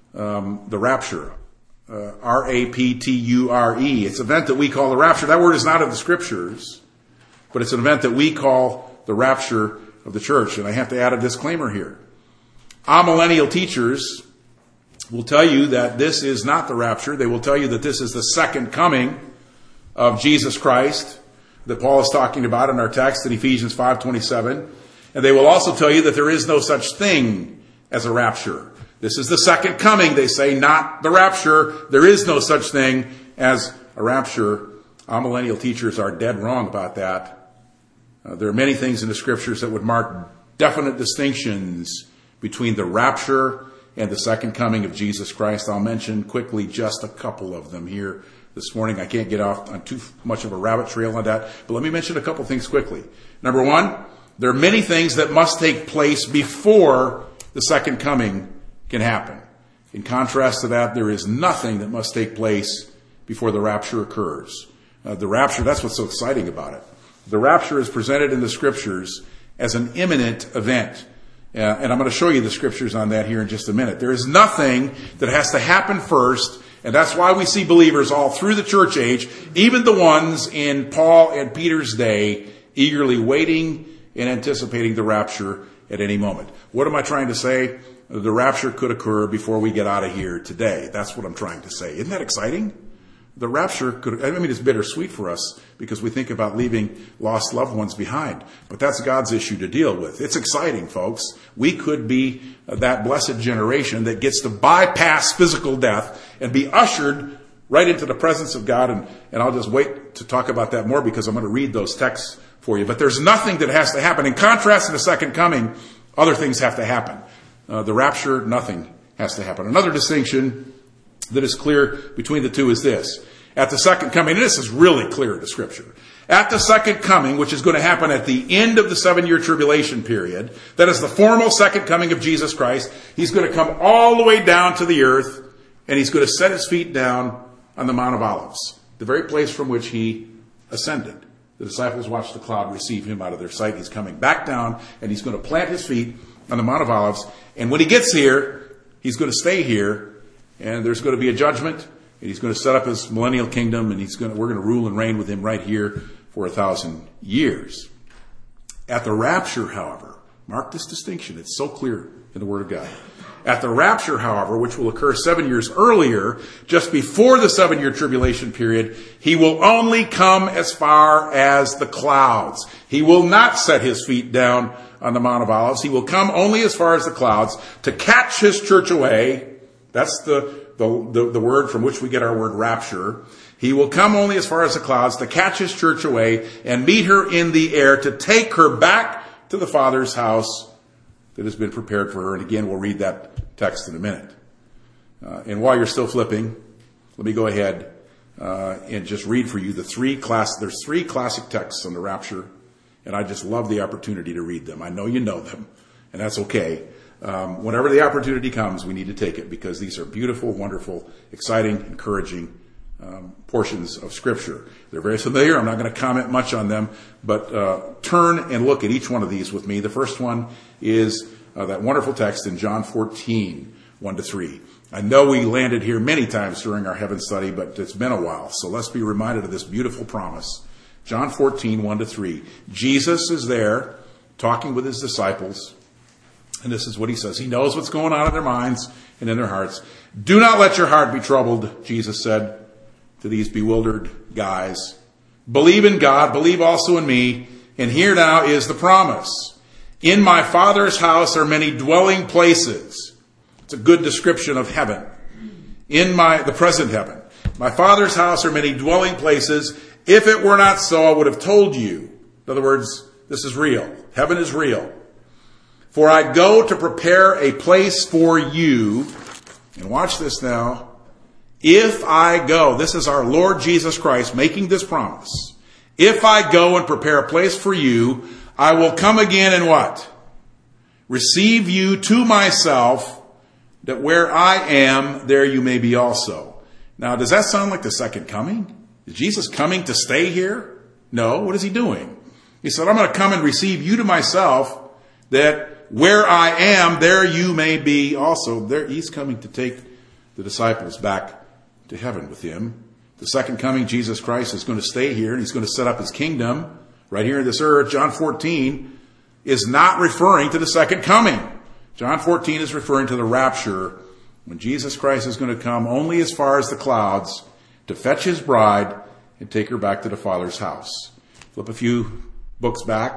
Um, the rapture. Uh, R A P T U R E. It's an event that we call the rapture. That word is not in the scriptures, but it's an event that we call the rapture of the church. And I have to add a disclaimer here. Amillennial teachers will tell you that this is not the rapture. They will tell you that this is the second coming of Jesus Christ that Paul is talking about in our text in Ephesians five twenty-seven. And they will also tell you that there is no such thing as a rapture. This is the second coming, they say, not the rapture. There is no such thing as a rapture. Amillennial teachers are dead wrong about that. Uh, there are many things in the scriptures that would mark definite distinctions between the rapture and the second coming of Jesus Christ. I'll mention quickly just a couple of them here this morning. I can't get off on too much of a rabbit trail on that, but let me mention a couple things quickly. Number one, there are many things that must take place before the second coming can happen. In contrast to that, there is nothing that must take place before the rapture occurs. Uh, the rapture, that's what's so exciting about it. The rapture is presented in the scriptures as an imminent event. Uh, and I'm going to show you the scriptures on that here in just a minute. There is nothing that has to happen first, and that's why we see believers all through the church age, even the ones in Paul and Peter's day, eagerly waiting and anticipating the rapture at any moment. What am I trying to say? The rapture could occur before we get out of here today. That's what I'm trying to say. Isn't that exciting? The rapture could, I mean, it's bittersweet for us because we think about leaving lost loved ones behind. But that's God's issue to deal with. It's exciting, folks. We could be that blessed generation that gets to bypass physical death and be ushered right into the presence of God. And, and I'll just wait to talk about that more because I'm going to read those texts for you. But there's nothing that has to happen. In contrast to the second coming, Other things have to happen. Uh, the rapture, nothing has to happen. Another distinction that is clear between the two is this. At the second coming, and this is really clear in the Scripture. At the second coming, which is going to happen at the end of the seven-year tribulation period, that is the formal second coming of Jesus Christ, he's going to come all the way down to the earth, and he's going to set his feet down on the Mount of Olives, the very place from which he ascended. The disciples watched the cloud receive him out of their sight. He's coming back down, and he's going to plant his feet on the Mount of Olives. And when he gets here, he's going to stay here, and there's going to be a judgment, and he's going to set up his millennial kingdom, and he's going to, we're going to rule and reign with him right here for a thousand years. At the rapture, however, mark this distinction. It's so clear in the Word of God. At the rapture, however, which will occur seven years earlier, just before the seven-year tribulation period, he will only come as far as the clouds. He will not set his feet down on the Mount of Olives. He will come only as far as the clouds to catch his church away. That's the, the, the, the word from which we get our word rapture. He will come only as far as the clouds to catch his church away and meet her in the air to take her back to the Father's house that has been prepared for her. And again, we'll read that text in a minute. Uh, and while you're still flipping, let me go ahead uh, and just read for you the three class. There's three classic texts on the rapture, and I just love the opportunity to read them. I know you know them, and that's okay. Um, whenever the opportunity comes, we need to take it because these are beautiful, wonderful, exciting, encouraging um, portions of Scripture. They're very familiar. I'm not going to comment much on them, but uh, turn and look at each one of these with me. The first one is uh, that wonderful text in John fourteen, one to three. I know we landed here many times during our heaven study, but it's been a while, so let's be reminded of this beautiful promise. John fourteen, one to three. Jesus is there talking with his disciples, and this is what he says. He knows what's going on in their minds and in their hearts. Do not let your heart be troubled, Jesus said to these bewildered guys. Believe in God, believe also in me, and here now is the promise. In my Father's house are many dwelling places. It's a good description of heaven. In my, the present heaven. My Father's house are many dwelling places. If it were not so, I would have told you. In other words, this is real. Heaven is real. For I go to prepare a place for you. And watch this now. If I go, this is our Lord Jesus Christ making this promise. If I go and prepare a place for you, I will come again and what? Receive you to myself, that where I am, there you may be also. Now, does that sound like the second coming? Is Jesus coming to stay here? No. What is he doing? He said, I'm going to come and receive you to myself, that where I am, there you may be also. There, he's coming to take the disciples back to heaven with him. The second coming, Jesus Christ is going to stay here, and he's going to set up his kingdom right here in this earth. John fourteen is not referring to the second coming. John fourteen is referring to the rapture, when Jesus Christ is going to come only as far as the clouds to fetch his bride and take her back to the Father's house. Flip a few books back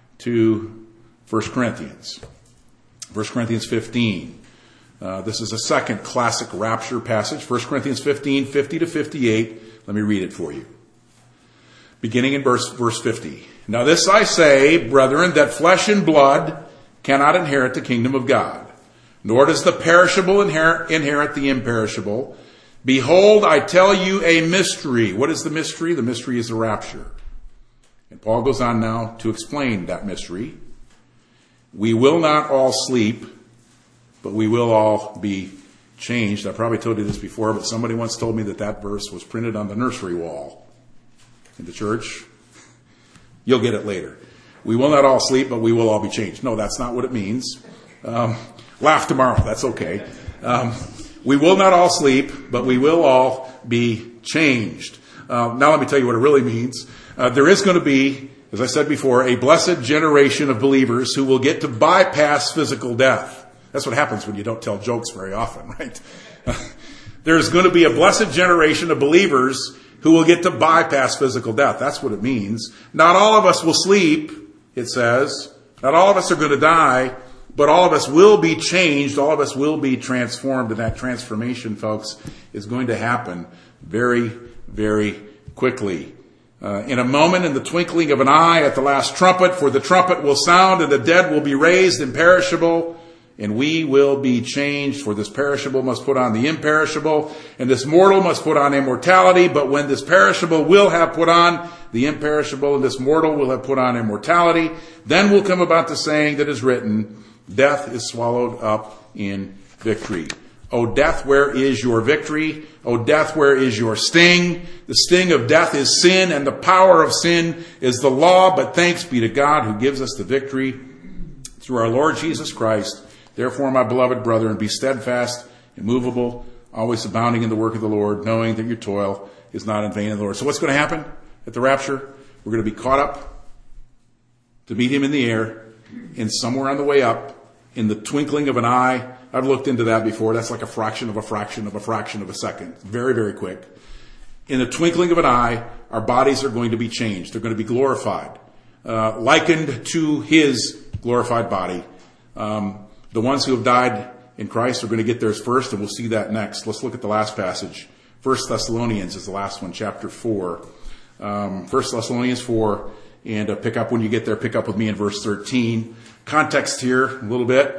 to First Corinthians. First Corinthians fifteen. Uh, this is a second classic rapture passage. First Corinthians fifteen, fifty to fifty-eight. Let me read it for you. Beginning in verse, verse fifty. Now this I say, brethren, that flesh and blood cannot inherit the kingdom of God, nor does the perishable inherit, inherit the imperishable. Behold, I tell you a mystery. What is the mystery? The mystery is the rapture. And Paul goes on now to explain that mystery. We will not all sleep, but we will all be changed. I probably told you this before, but somebody once told me that that verse was printed on the nursery wall in the church. You'll get it later. We will not all sleep, but we will all be changed. No, that's not what it means. Um, laugh tomorrow. That's okay. Um, we will not all sleep, but we will all be changed. Uh, now let me tell you what it really means. Uh, there is going to be, as I said before, a blessed generation of believers who will get to bypass physical death. That's what happens when you don't tell jokes very often, right? There's going to be a blessed generation of believers who will get to bypass physical death. That's what it means. Not all of us will sleep, it says. Not all of us are going to die, but all of us will be changed. All of us will be transformed. And that transformation, folks, is going to happen very, very quickly. Uh, in a moment, in the twinkling of an eye, at the last trumpet, for the trumpet will sound, and the dead will be raised imperishable, and we will be changed. For this perishable must put on the imperishable, and this mortal must put on immortality. But when this perishable will have put on the imperishable, and this mortal will have put on immortality, then will come about the saying that is written, death is swallowed up in victory. O death, where is your victory? O death, where is your sting? The sting of death is sin, and the power of sin is the law. But thanks be to God who gives us the victory through our Lord Jesus Christ. Therefore, my beloved brethren, be steadfast, immovable, always abounding in the work of the Lord, knowing that your toil is not in vain in the Lord. So what's going to happen at the rapture? We're going to be caught up to meet him in the air, and somewhere on the way up, in the twinkling of an eye. I've looked into that before. That's like a fraction of a fraction of a fraction of a second. Very, very quick. In the twinkling of an eye, our bodies are going to be changed. They're going to be glorified, uh, likened to his glorified body. Um, the ones who have died in Christ are going to get theirs first, and we'll see that next. Let's look at the last passage. First Thessalonians is the last one, chapter four. Um, First Thessalonians four, and uh, pick up when you get there. Pick up with me in verse thirteen. Context here a little bit.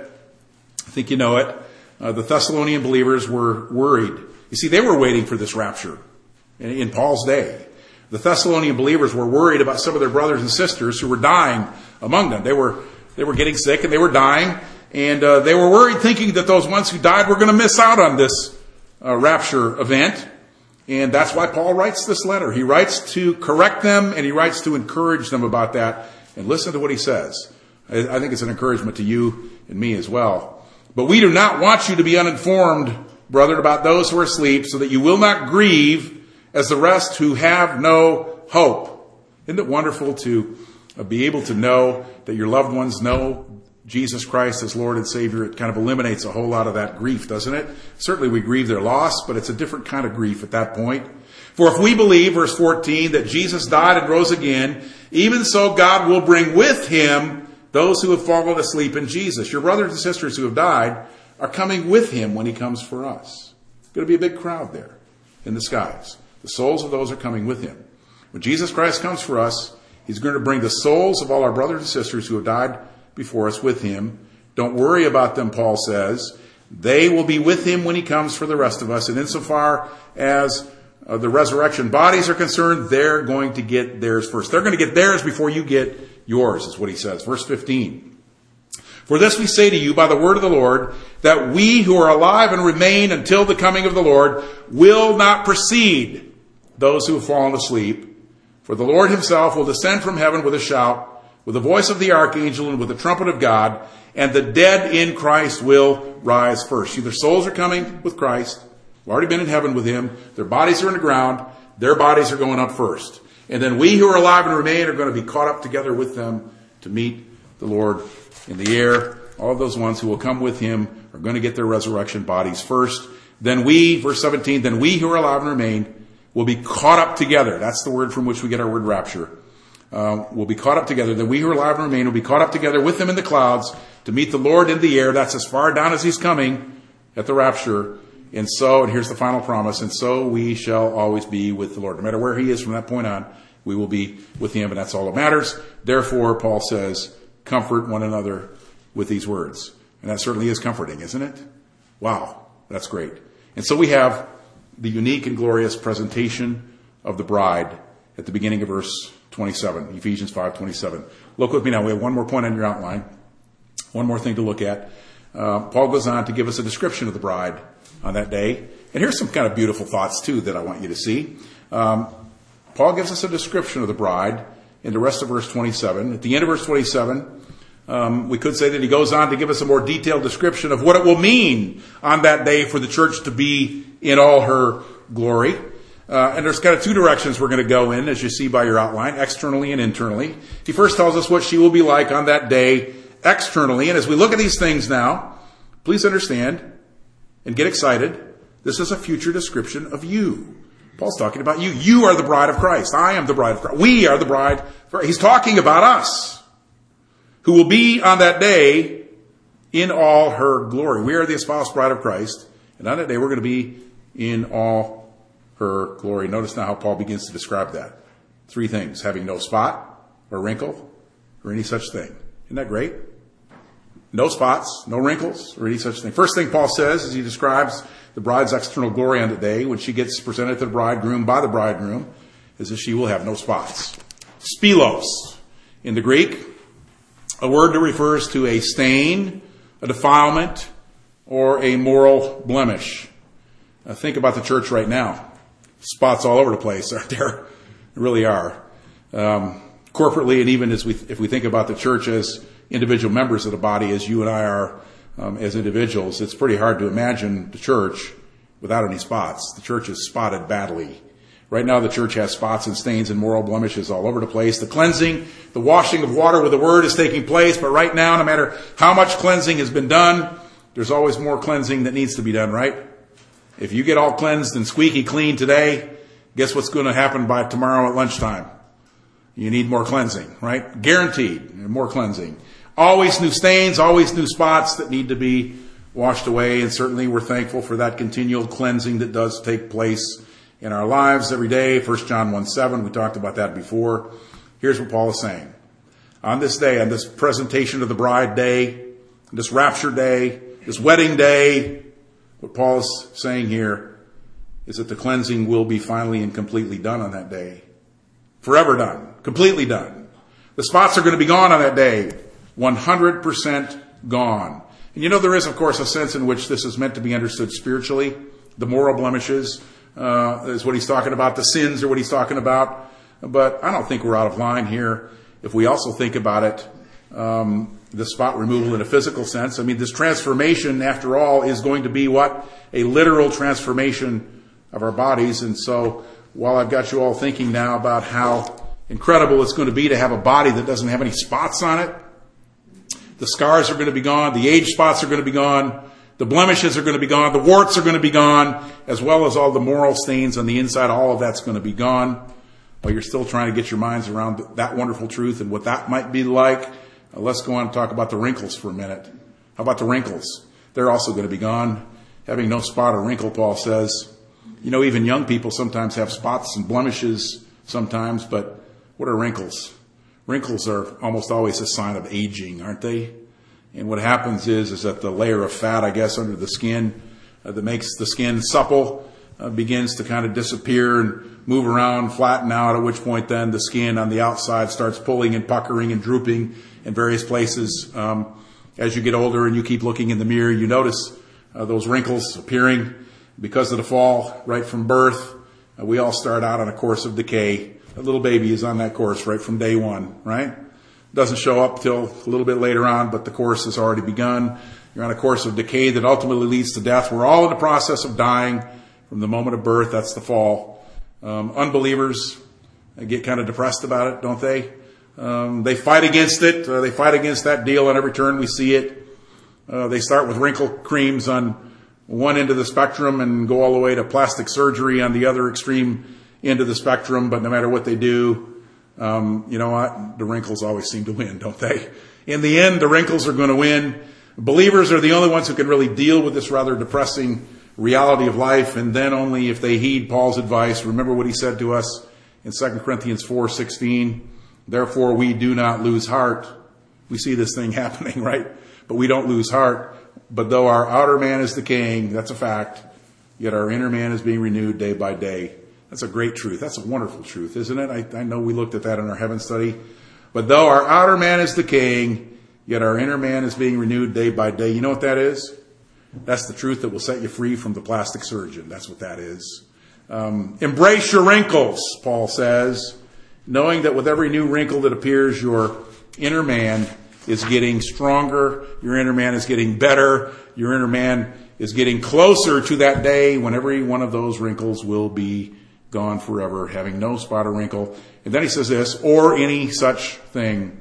I think you know it. Uh, the Thessalonian believers were worried. You see, they were waiting for this rapture in, in Paul's day. The Thessalonian believers were worried about some of their brothers and sisters who were dying among them. They were they were getting sick and they were dying, and uh, they were worried, thinking that those ones who died were going to miss out on this uh, rapture event. And that's why Paul writes this letter. He writes to correct them, and he writes to encourage them about that. And listen to what he says. I, I think it's an encouragement to you and me as well. But we do not want you to be uninformed, brethren, about those who are asleep, so that you will not grieve as the rest who have no hope. Isn't it wonderful to uh, be able to know that your loved ones know Jesus Christ as Lord and Savior? It kind of eliminates a whole lot of that grief, doesn't it? Certainly we grieve their loss, but it's a different kind of grief at that point. For if we believe, verse fourteen, that Jesus died and rose again, even so God will bring with him those who have fallen asleep in Jesus. Your brothers and sisters who have died are coming with him when he comes for us. There's going to be a big crowd there in the skies. The souls of those are coming with him. When Jesus Christ comes for us, he's going to bring the souls of all our brothers and sisters who have died before us with him. Don't worry about them, Paul says. They will be with him when he comes for the rest of us. And insofar as uh, the resurrection bodies are concerned, they're going to get theirs first. They're going to get theirs before you get yours, is what he says. Verse fifteen. For this we say to you by the word of the Lord, that we who are alive and remain until the coming of the Lord will not precede those who have fallen asleep. For the Lord himself will descend from heaven with a shout, with the voice of the archangel, and with the trumpet of God, and the dead in Christ will rise first. See, their souls are coming with Christ. They've already been in heaven with him. Their bodies are in the ground. Their bodies are going up first. And then we who are alive and remain are going to be caught up together with them to meet the Lord in the air. All of those ones who will come with him are going to get their resurrection bodies first. Then we, verse seventeen, then we who are alive and remain will be caught up together. That's the word from which we get our word rapture. Uh, we'll be caught up together. Then we who are alive and remain will be caught up together with them in the clouds to meet the Lord in the air. That's as far down as he's coming at the rapture. And so, and here's the final promise, and so we shall always be with the Lord. No matter where he is from that point on, we will be with him, and that's all that matters. Therefore, Paul says, comfort one another with these words. And that certainly is comforting, isn't it? Wow, that's great. And so we have the unique and glorious presentation of the bride at the beginning of verse twenty-seven, Ephesians five twenty-seven. Look with me now. We have one more point on your outline. One more thing to look at. Uh, Paul goes on to give us a description of the bride on that day. And here's some kind of beautiful thoughts, too, that I want you to see. Um, Paul gives us a description of the bride in the rest of verse twenty-seven. At the end of verse twenty-seven, um, we could say that he goes on to give us a more detailed description of what it will mean on that day for the church to be in all her glory. Uh, and there's kind of two directions we're going to go in, as you see by your outline, externally and internally. He first tells us what she will be like on that day externally. And as we look at these things now, please understand and get excited. This is a future description of you. Paul's talking about you. You are the bride of Christ. I am the bride of Christ. We are the bride of Christ. He's talking about us, who will be on that day in all her glory. We are the espoused bride of Christ. And on that day, we're going to be in all her glory. Notice now how Paul begins to describe that. Three things: having no spot or wrinkle or any such thing. Isn't that great? No spots, no wrinkles, or any such thing. First thing Paul says as he describes the bride's external glory on the day when she gets presented to the bridegroom by the bridegroom is that she will have no spots. Spilos in the Greek, a word that refers to a stain, a defilement, or a moral blemish. Now think about the church right now. Spots all over the place, aren't there? There really are. Um, corporately, and even as we, if we think about the church as individual members of the body, as you and I are um, as individuals, it's pretty hard to imagine the church without any spots. The church is spotted badly. Right now, the church has spots and stains and moral blemishes all over the place. The cleansing, the washing of water with the word is taking place, but right now, no matter how much cleansing has been done, there's always more cleansing that needs to be done, right? If you get all cleansed and squeaky clean today, guess what's going to happen by tomorrow at lunchtime? You need more cleansing, right? Guaranteed, more cleansing. Always new stains, always new spots that need to be washed away, and certainly we're thankful for that continual cleansing that does take place in our lives every day. First John one seven, we talked about that before. Here's what Paul is saying. On this day, on this presentation of the bride day, this rapture day, this wedding day, what Paul is saying here is that the cleansing will be finally and completely done on that day. Forever done. Completely done. The spots are going to be gone on that day. one hundred percent gone. And you know, there is, of course, a sense in which this is meant to be understood spiritually. The moral blemishes uh, is what he's talking about. The sins are what he's talking about. But I don't think we're out of line here if we also think about it, um, the spot removal in a physical sense. I mean, this transformation, after all, is going to be what? A literal transformation of our bodies. And so while I've got you all thinking now about how incredible it's going to be to have a body that doesn't have any spots on it, the scars are going to be gone, the age spots are going to be gone, the blemishes are going to be gone, the warts are going to be gone, as well as all the moral stains on the inside. All of that's going to be gone. While you're still trying to get your minds around that wonderful truth and what that might be like, uh, let's go on and talk about the wrinkles for a minute. How about the wrinkles? They're also going to be gone. Having no spot or wrinkle, Paul says. You know, even young people sometimes have spots and blemishes sometimes, but what are wrinkles? Wrinkles are almost always a sign of aging, aren't they? And what happens is, is that the layer of fat, I guess, under the skin uh, that makes the skin supple uh, begins to kind of disappear and move around, flatten out, at which point then the skin on the outside starts pulling and puckering and drooping in various places. Um, as you get older and you keep looking in the mirror, you notice uh, those wrinkles appearing because of the fall right from birth. Uh, we all start out on a course of decay. A little baby is on that course right from day one, right? Doesn't show up till a little bit later on, but the course has already begun. You're on a course of decay that ultimately leads to death. We're all in the process of dying from the moment of birth. That's the fall. Um, unbelievers get kind of depressed about it, don't they? Um, they fight against it. Uh, they fight against that deal on every turn we see it. Uh, they start with wrinkle creams on one end of the spectrum and go all the way to plastic surgery on the other extreme end of the spectrum. But no matter what they do, um, you know what? The wrinkles always seem to win, don't they? In the end, the wrinkles are going to win. Believers are the only ones who can really deal with this rather depressing reality of life, and then only if they heed Paul's advice. Remember what he said to us in Second Corinthians four sixteen. Therefore, we do not lose heart. We see this thing happening, right? But we don't lose heart. But though our outer man is decaying, that's a fact, yet our inner man is being renewed day by day. That's a great truth. That's a wonderful truth, isn't it? I, I know we looked at that in our heaven study. But though our outer man is decaying, yet our inner man is being renewed day by day. You know what that is? That's the truth that will set you free from the plastic surgeon. That's what that is. Um, embrace your wrinkles, Paul says, knowing that with every new wrinkle that appears, your inner man is getting stronger. Your inner man is getting better. Your inner man is getting closer to that day when every one of those wrinkles will be gone forever, having no spot or wrinkle. And then he says this, or any such thing.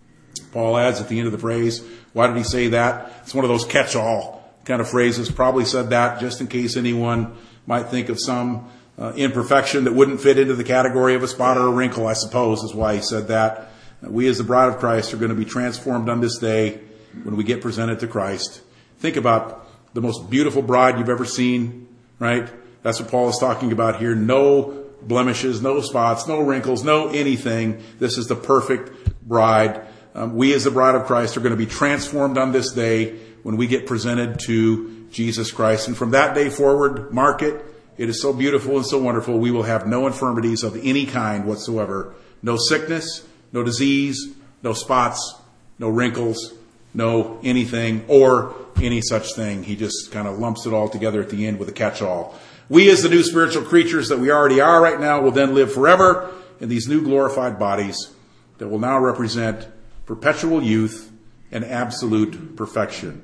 Paul adds at the end of the phrase, why did he say that? It's one of those catch-all kind of phrases. Probably said that just in case anyone might think of some uh, imperfection that wouldn't fit into the category of a spot or a wrinkle, I suppose, is why he said that. We as the bride of Christ are going to be transformed on this day when we get presented to Christ. Think about the most beautiful bride you've ever seen, right? That's what Paul is talking about here. No blemishes, no spots, no wrinkles, no anything. This is the perfect bride. Um, we as the bride of Christ are going to be transformed on this day when we get presented to Jesus Christ. And from that day forward, mark it. It is so beautiful and so wonderful. We will have no infirmities of any kind whatsoever. No sickness, no disease, no spots, no wrinkles, no anything or any such thing. He just kind of lumps it all together at the end with a catch-all. We as the new spiritual creatures that we already are right now will then live forever in these new glorified bodies that will now represent perpetual youth and absolute perfection.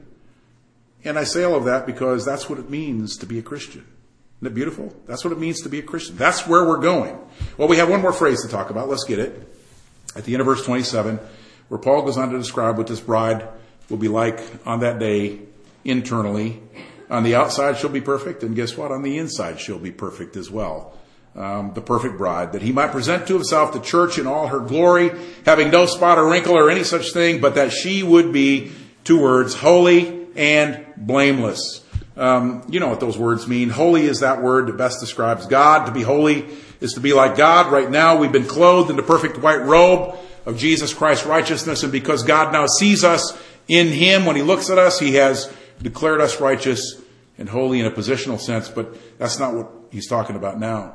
And I say all of that because that's what it means to be a Christian. Isn't it beautiful? That's what it means to be a Christian. That's where we're going. Well, we have one more phrase to talk about. Let's get it. At the end of verse twenty-seven, where Paul goes on to describe what this bride will be like on that day internally. On the outside, she'll be perfect. And guess what? On the inside, she'll be perfect as well. Um, the perfect bride, that he might present to himself the church in all her glory, having no spot or wrinkle or any such thing, but that she would be, two words, holy and blameless. Um, you know what those words mean. Holy is that word that best describes God. To be holy is to be like God. Right now, we've been clothed in the perfect white robe of Jesus Christ's righteousness. And because God now sees us in him, when he looks at us, he has declared us righteous and holy in a positional sense. But that's not what he's talking about now.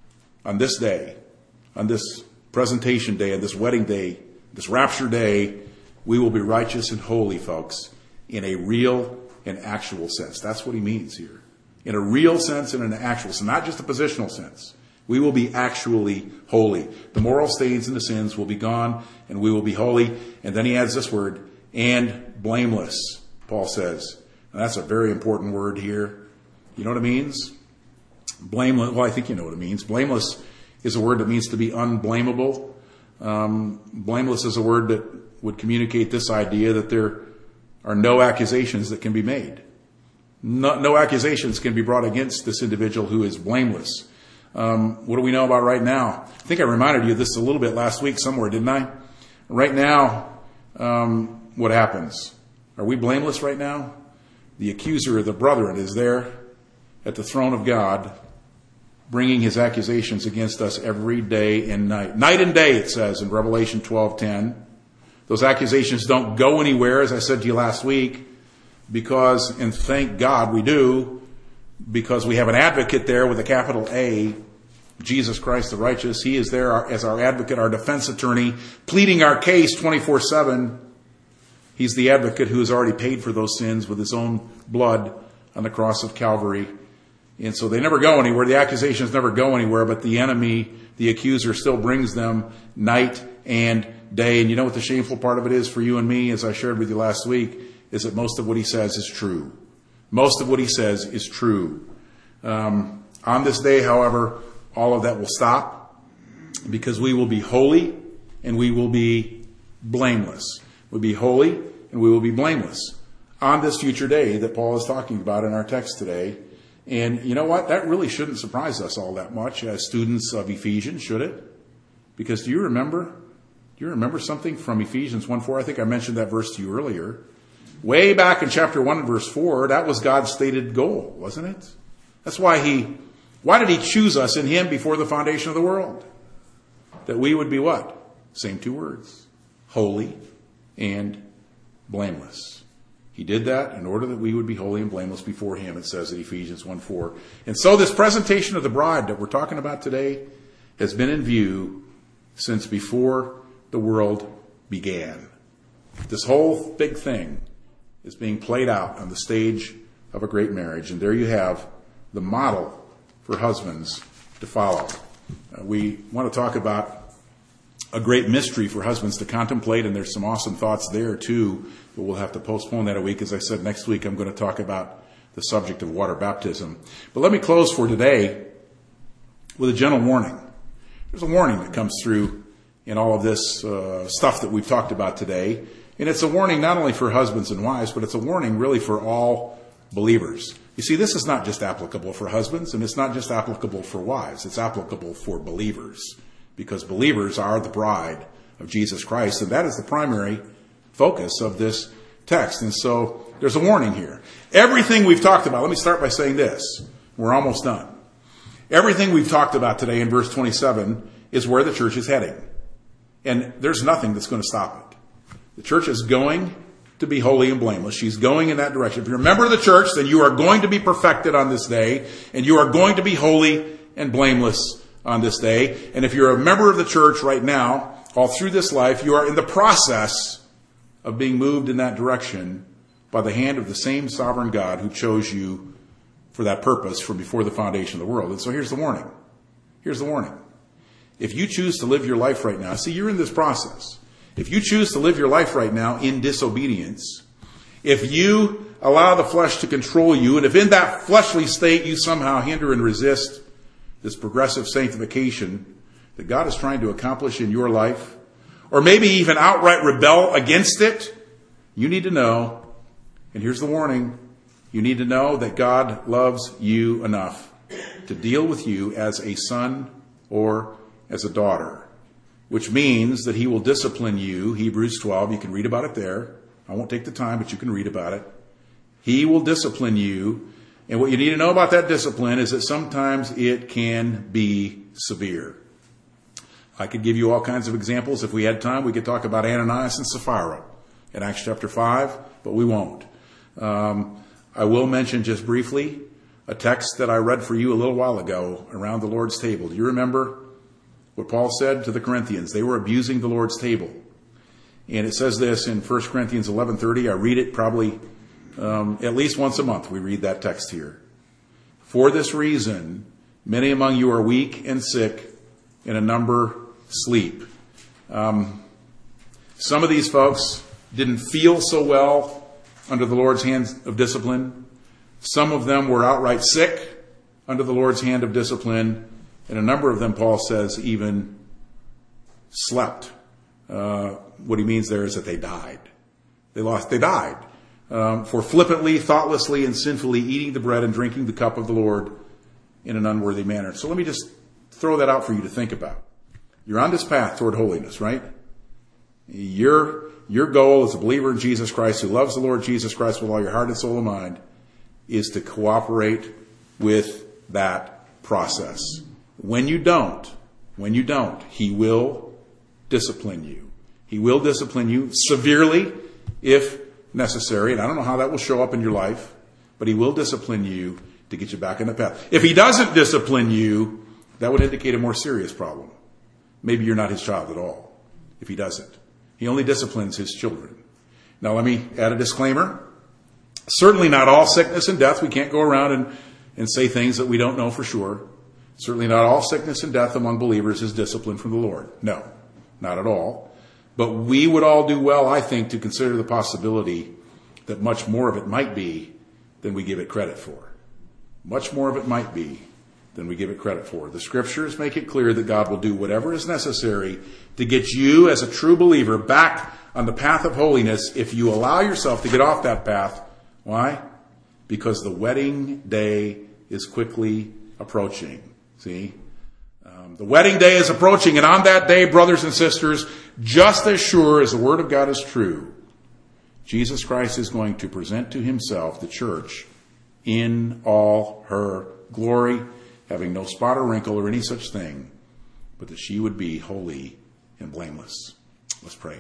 On this day, on this presentation day, on this wedding day, this rapture day, we will be righteous and holy, folks, in a real and actual sense. That's what he means here. In a real sense and in an actual sense, not just a positional sense. We will be actually holy. The moral stains and the sins will be gone, and we will be holy. And then he adds this word, and blameless, Paul says. And that's a very important word here. You know what it means? Blameless, well, I think you know what it means. Blameless is a word that means to be unblameable. Um, blameless is a word that would communicate this idea that there are no accusations that can be made. No, no accusations can be brought against this individual who is blameless. Um, what do we know about right now? I think I reminded you of this a little bit last week somewhere, didn't I? Right now, um, what happens? Are we blameless right now? The accuser of the brethren is there at the throne of God, bringing his accusations against us every day and night. Night and day, it says in Revelation twelve ten. Those accusations don't go anywhere, as I said to you last week, because, and thank God we do, because we have an advocate there with a capital A, Jesus Christ the righteous. He is there as our advocate, our defense attorney, pleading our case twenty-four seven. He's the advocate who has already paid for those sins with his own blood on the cross of Calvary. And so they never go anywhere. The accusations never go anywhere, but the enemy, the accuser, still brings them night and day. And you know what the shameful part of it is for you and me, as I shared with you last week, is that most of what he says is true. Most of what he says is true. Um, on this day, however, all of that will stop because we will be holy and we will be blameless. We'll be holy and we will be blameless on this future day that Paul is talking about in our text today. And you know what? That really shouldn't surprise us all that much as students of Ephesians, should it? Because do you remember? Do you remember something from Ephesians one four? I think I mentioned that verse to you earlier. Way back in chapter one and verse four, that was God's stated goal, wasn't it? That's why he, why did he choose us in him before the foundation of the world? That we would be what? Same two words. Holy and blameless. He did that in order that we would be holy and blameless before him, it says in Ephesians one four. And so this presentation of the bride that we're talking about today has been in view since before the world began. This whole big thing is being played out on the stage of a great marriage. And there you have the model for husbands to follow. Uh, we want to talk about a great mystery for husbands to contemplate, and there's some awesome thoughts there too, but we'll have to postpone that a week. As I said, next week I'm going to talk about the subject of water baptism. But let me close for today with a gentle warning. There's a warning that comes through in all of this uh, stuff that we've talked about today. And it's a warning not only for husbands and wives, but it's a warning really for all believers. You see, this is not just applicable for husbands, and it's not just applicable for wives. It's applicable for believers, because believers are the bride of Jesus Christ, and that is the primary focus of this text. And so there's a warning here. Everything we've talked about, let me start by saying this. We're almost done. Everything we've talked about today in verse twenty-seven is where the church is heading. And there's nothing that's going to stop it. The church is going to be holy and blameless. She's going in that direction. If you're a member of the church, then you are going to be perfected on this day, and you are going to be holy and blameless on this day. And if you're a member of the church right now, all through this life, you are in the process of being moved in that direction by the hand of the same sovereign God who chose you for that purpose from before the foundation of the world. And so here's the warning. Here's the warning. If you choose to live your life right now, see, you're in this process. If you choose to live your life right now in disobedience, if you allow the flesh to control you, and if in that fleshly state you somehow hinder and resist this progressive sanctification that God is trying to accomplish in your life, or maybe even outright rebel against it, you need to know, and here's the warning, you need to know that God loves you enough to deal with you as a son or as a daughter, which means that he will discipline you. Hebrews twelve, you can read about it there. I won't take the time, but you can read about it. He will discipline you. And what you need to know about that discipline is that sometimes it can be severe. I could give you all kinds of examples. If we had time, we could talk about Ananias and Sapphira in Acts chapter five, but we won't. Um, I will mention just briefly a text that I read for you a little while ago around the Lord's table. Do you remember what Paul said to the Corinthians? They were abusing the Lord's table. And it says this in First Corinthians eleven thirty. I read it probably um, at least once a month. We read that text here. For this reason, many among you are weak and sick, and a number sleep. Um, some of these folks didn't feel so well under the Lord's hand of discipline. Some of them were outright sick under the Lord's hand of discipline. And a number of them, Paul says, even slept. Uh, what he means there is that they died. They lost, they died um, for flippantly, thoughtlessly, and sinfully eating the bread and drinking the cup of the Lord in an unworthy manner. So let me just throw that out for you to think about. You're on this path toward holiness, right? Your, your goal as a believer in Jesus Christ, who loves the Lord Jesus Christ with all your heart and soul and mind, is to cooperate with that process. When you don't, when you don't, he will discipline you. He will discipline you severely if necessary. And I don't know how that will show up in your life, but he will discipline you to get you back on the path. If he doesn't discipline you, that would indicate a more serious problem. Maybe you're not his child at all, if he doesn't. He only disciplines his children. Now let me add a disclaimer. Certainly not all sickness and death. We can't go around and, and say things that we don't know for sure. Certainly not all sickness and death among believers is discipline from the Lord. No, not at all. But we would all do well, I think, to consider the possibility that much more of it might be than we give it credit for. Much more of it might be than we give it credit for. The scriptures make it clear that God will do whatever is necessary to get you as a true believer back on the path of holiness if you allow yourself to get off that path. Why? Because the wedding day is quickly approaching. See? Um, the wedding day is approaching, and on that day, brothers and sisters, just as sure as the word of God is true, Jesus Christ is going to present to himself the church in all her glory, having no spot or wrinkle or any such thing, but that she would be holy and blameless. Let's pray.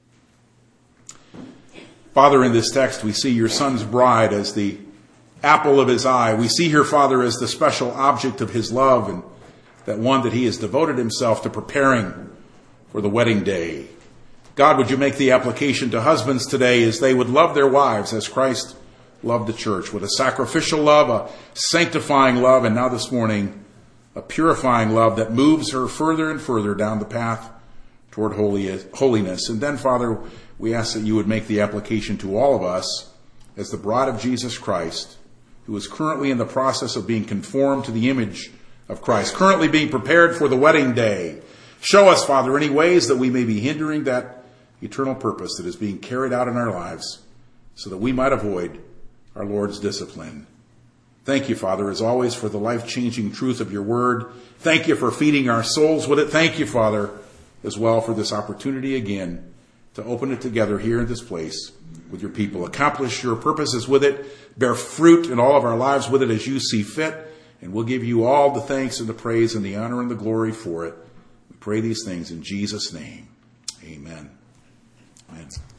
Father, in this text, we see your son's bride as the apple of his eye. We see her, Father, as the special object of his love, and that one that he has devoted himself to preparing for the wedding day. God, would you make the application to husbands today as they would love their wives as Christ loved the church, with a sacrificial love, a sanctifying love, and now this morning, a purifying love that moves her further and further down the path toward holy, holiness. And then, Father, we ask that you would make the application to all of us as the bride of Jesus Christ, who is currently in the process of being conformed to the image of Christ, currently being prepared for the wedding day. Show us, Father, any ways that we may be hindering that eternal purpose that is being carried out in our lives so that we might avoid our Lord's discipline. Thank you, Father, as always, for the life-changing truth of your word. Thank you for feeding our souls with it. Thank you, Father, as well for this opportunity again to open it together here in this place with your people. Accomplish your purposes with it. Bear fruit in all of our lives with it as you see fit. And we'll give you all the thanks and the praise and the honor and the glory for it. We pray these things in Jesus' name. Amen. Amen.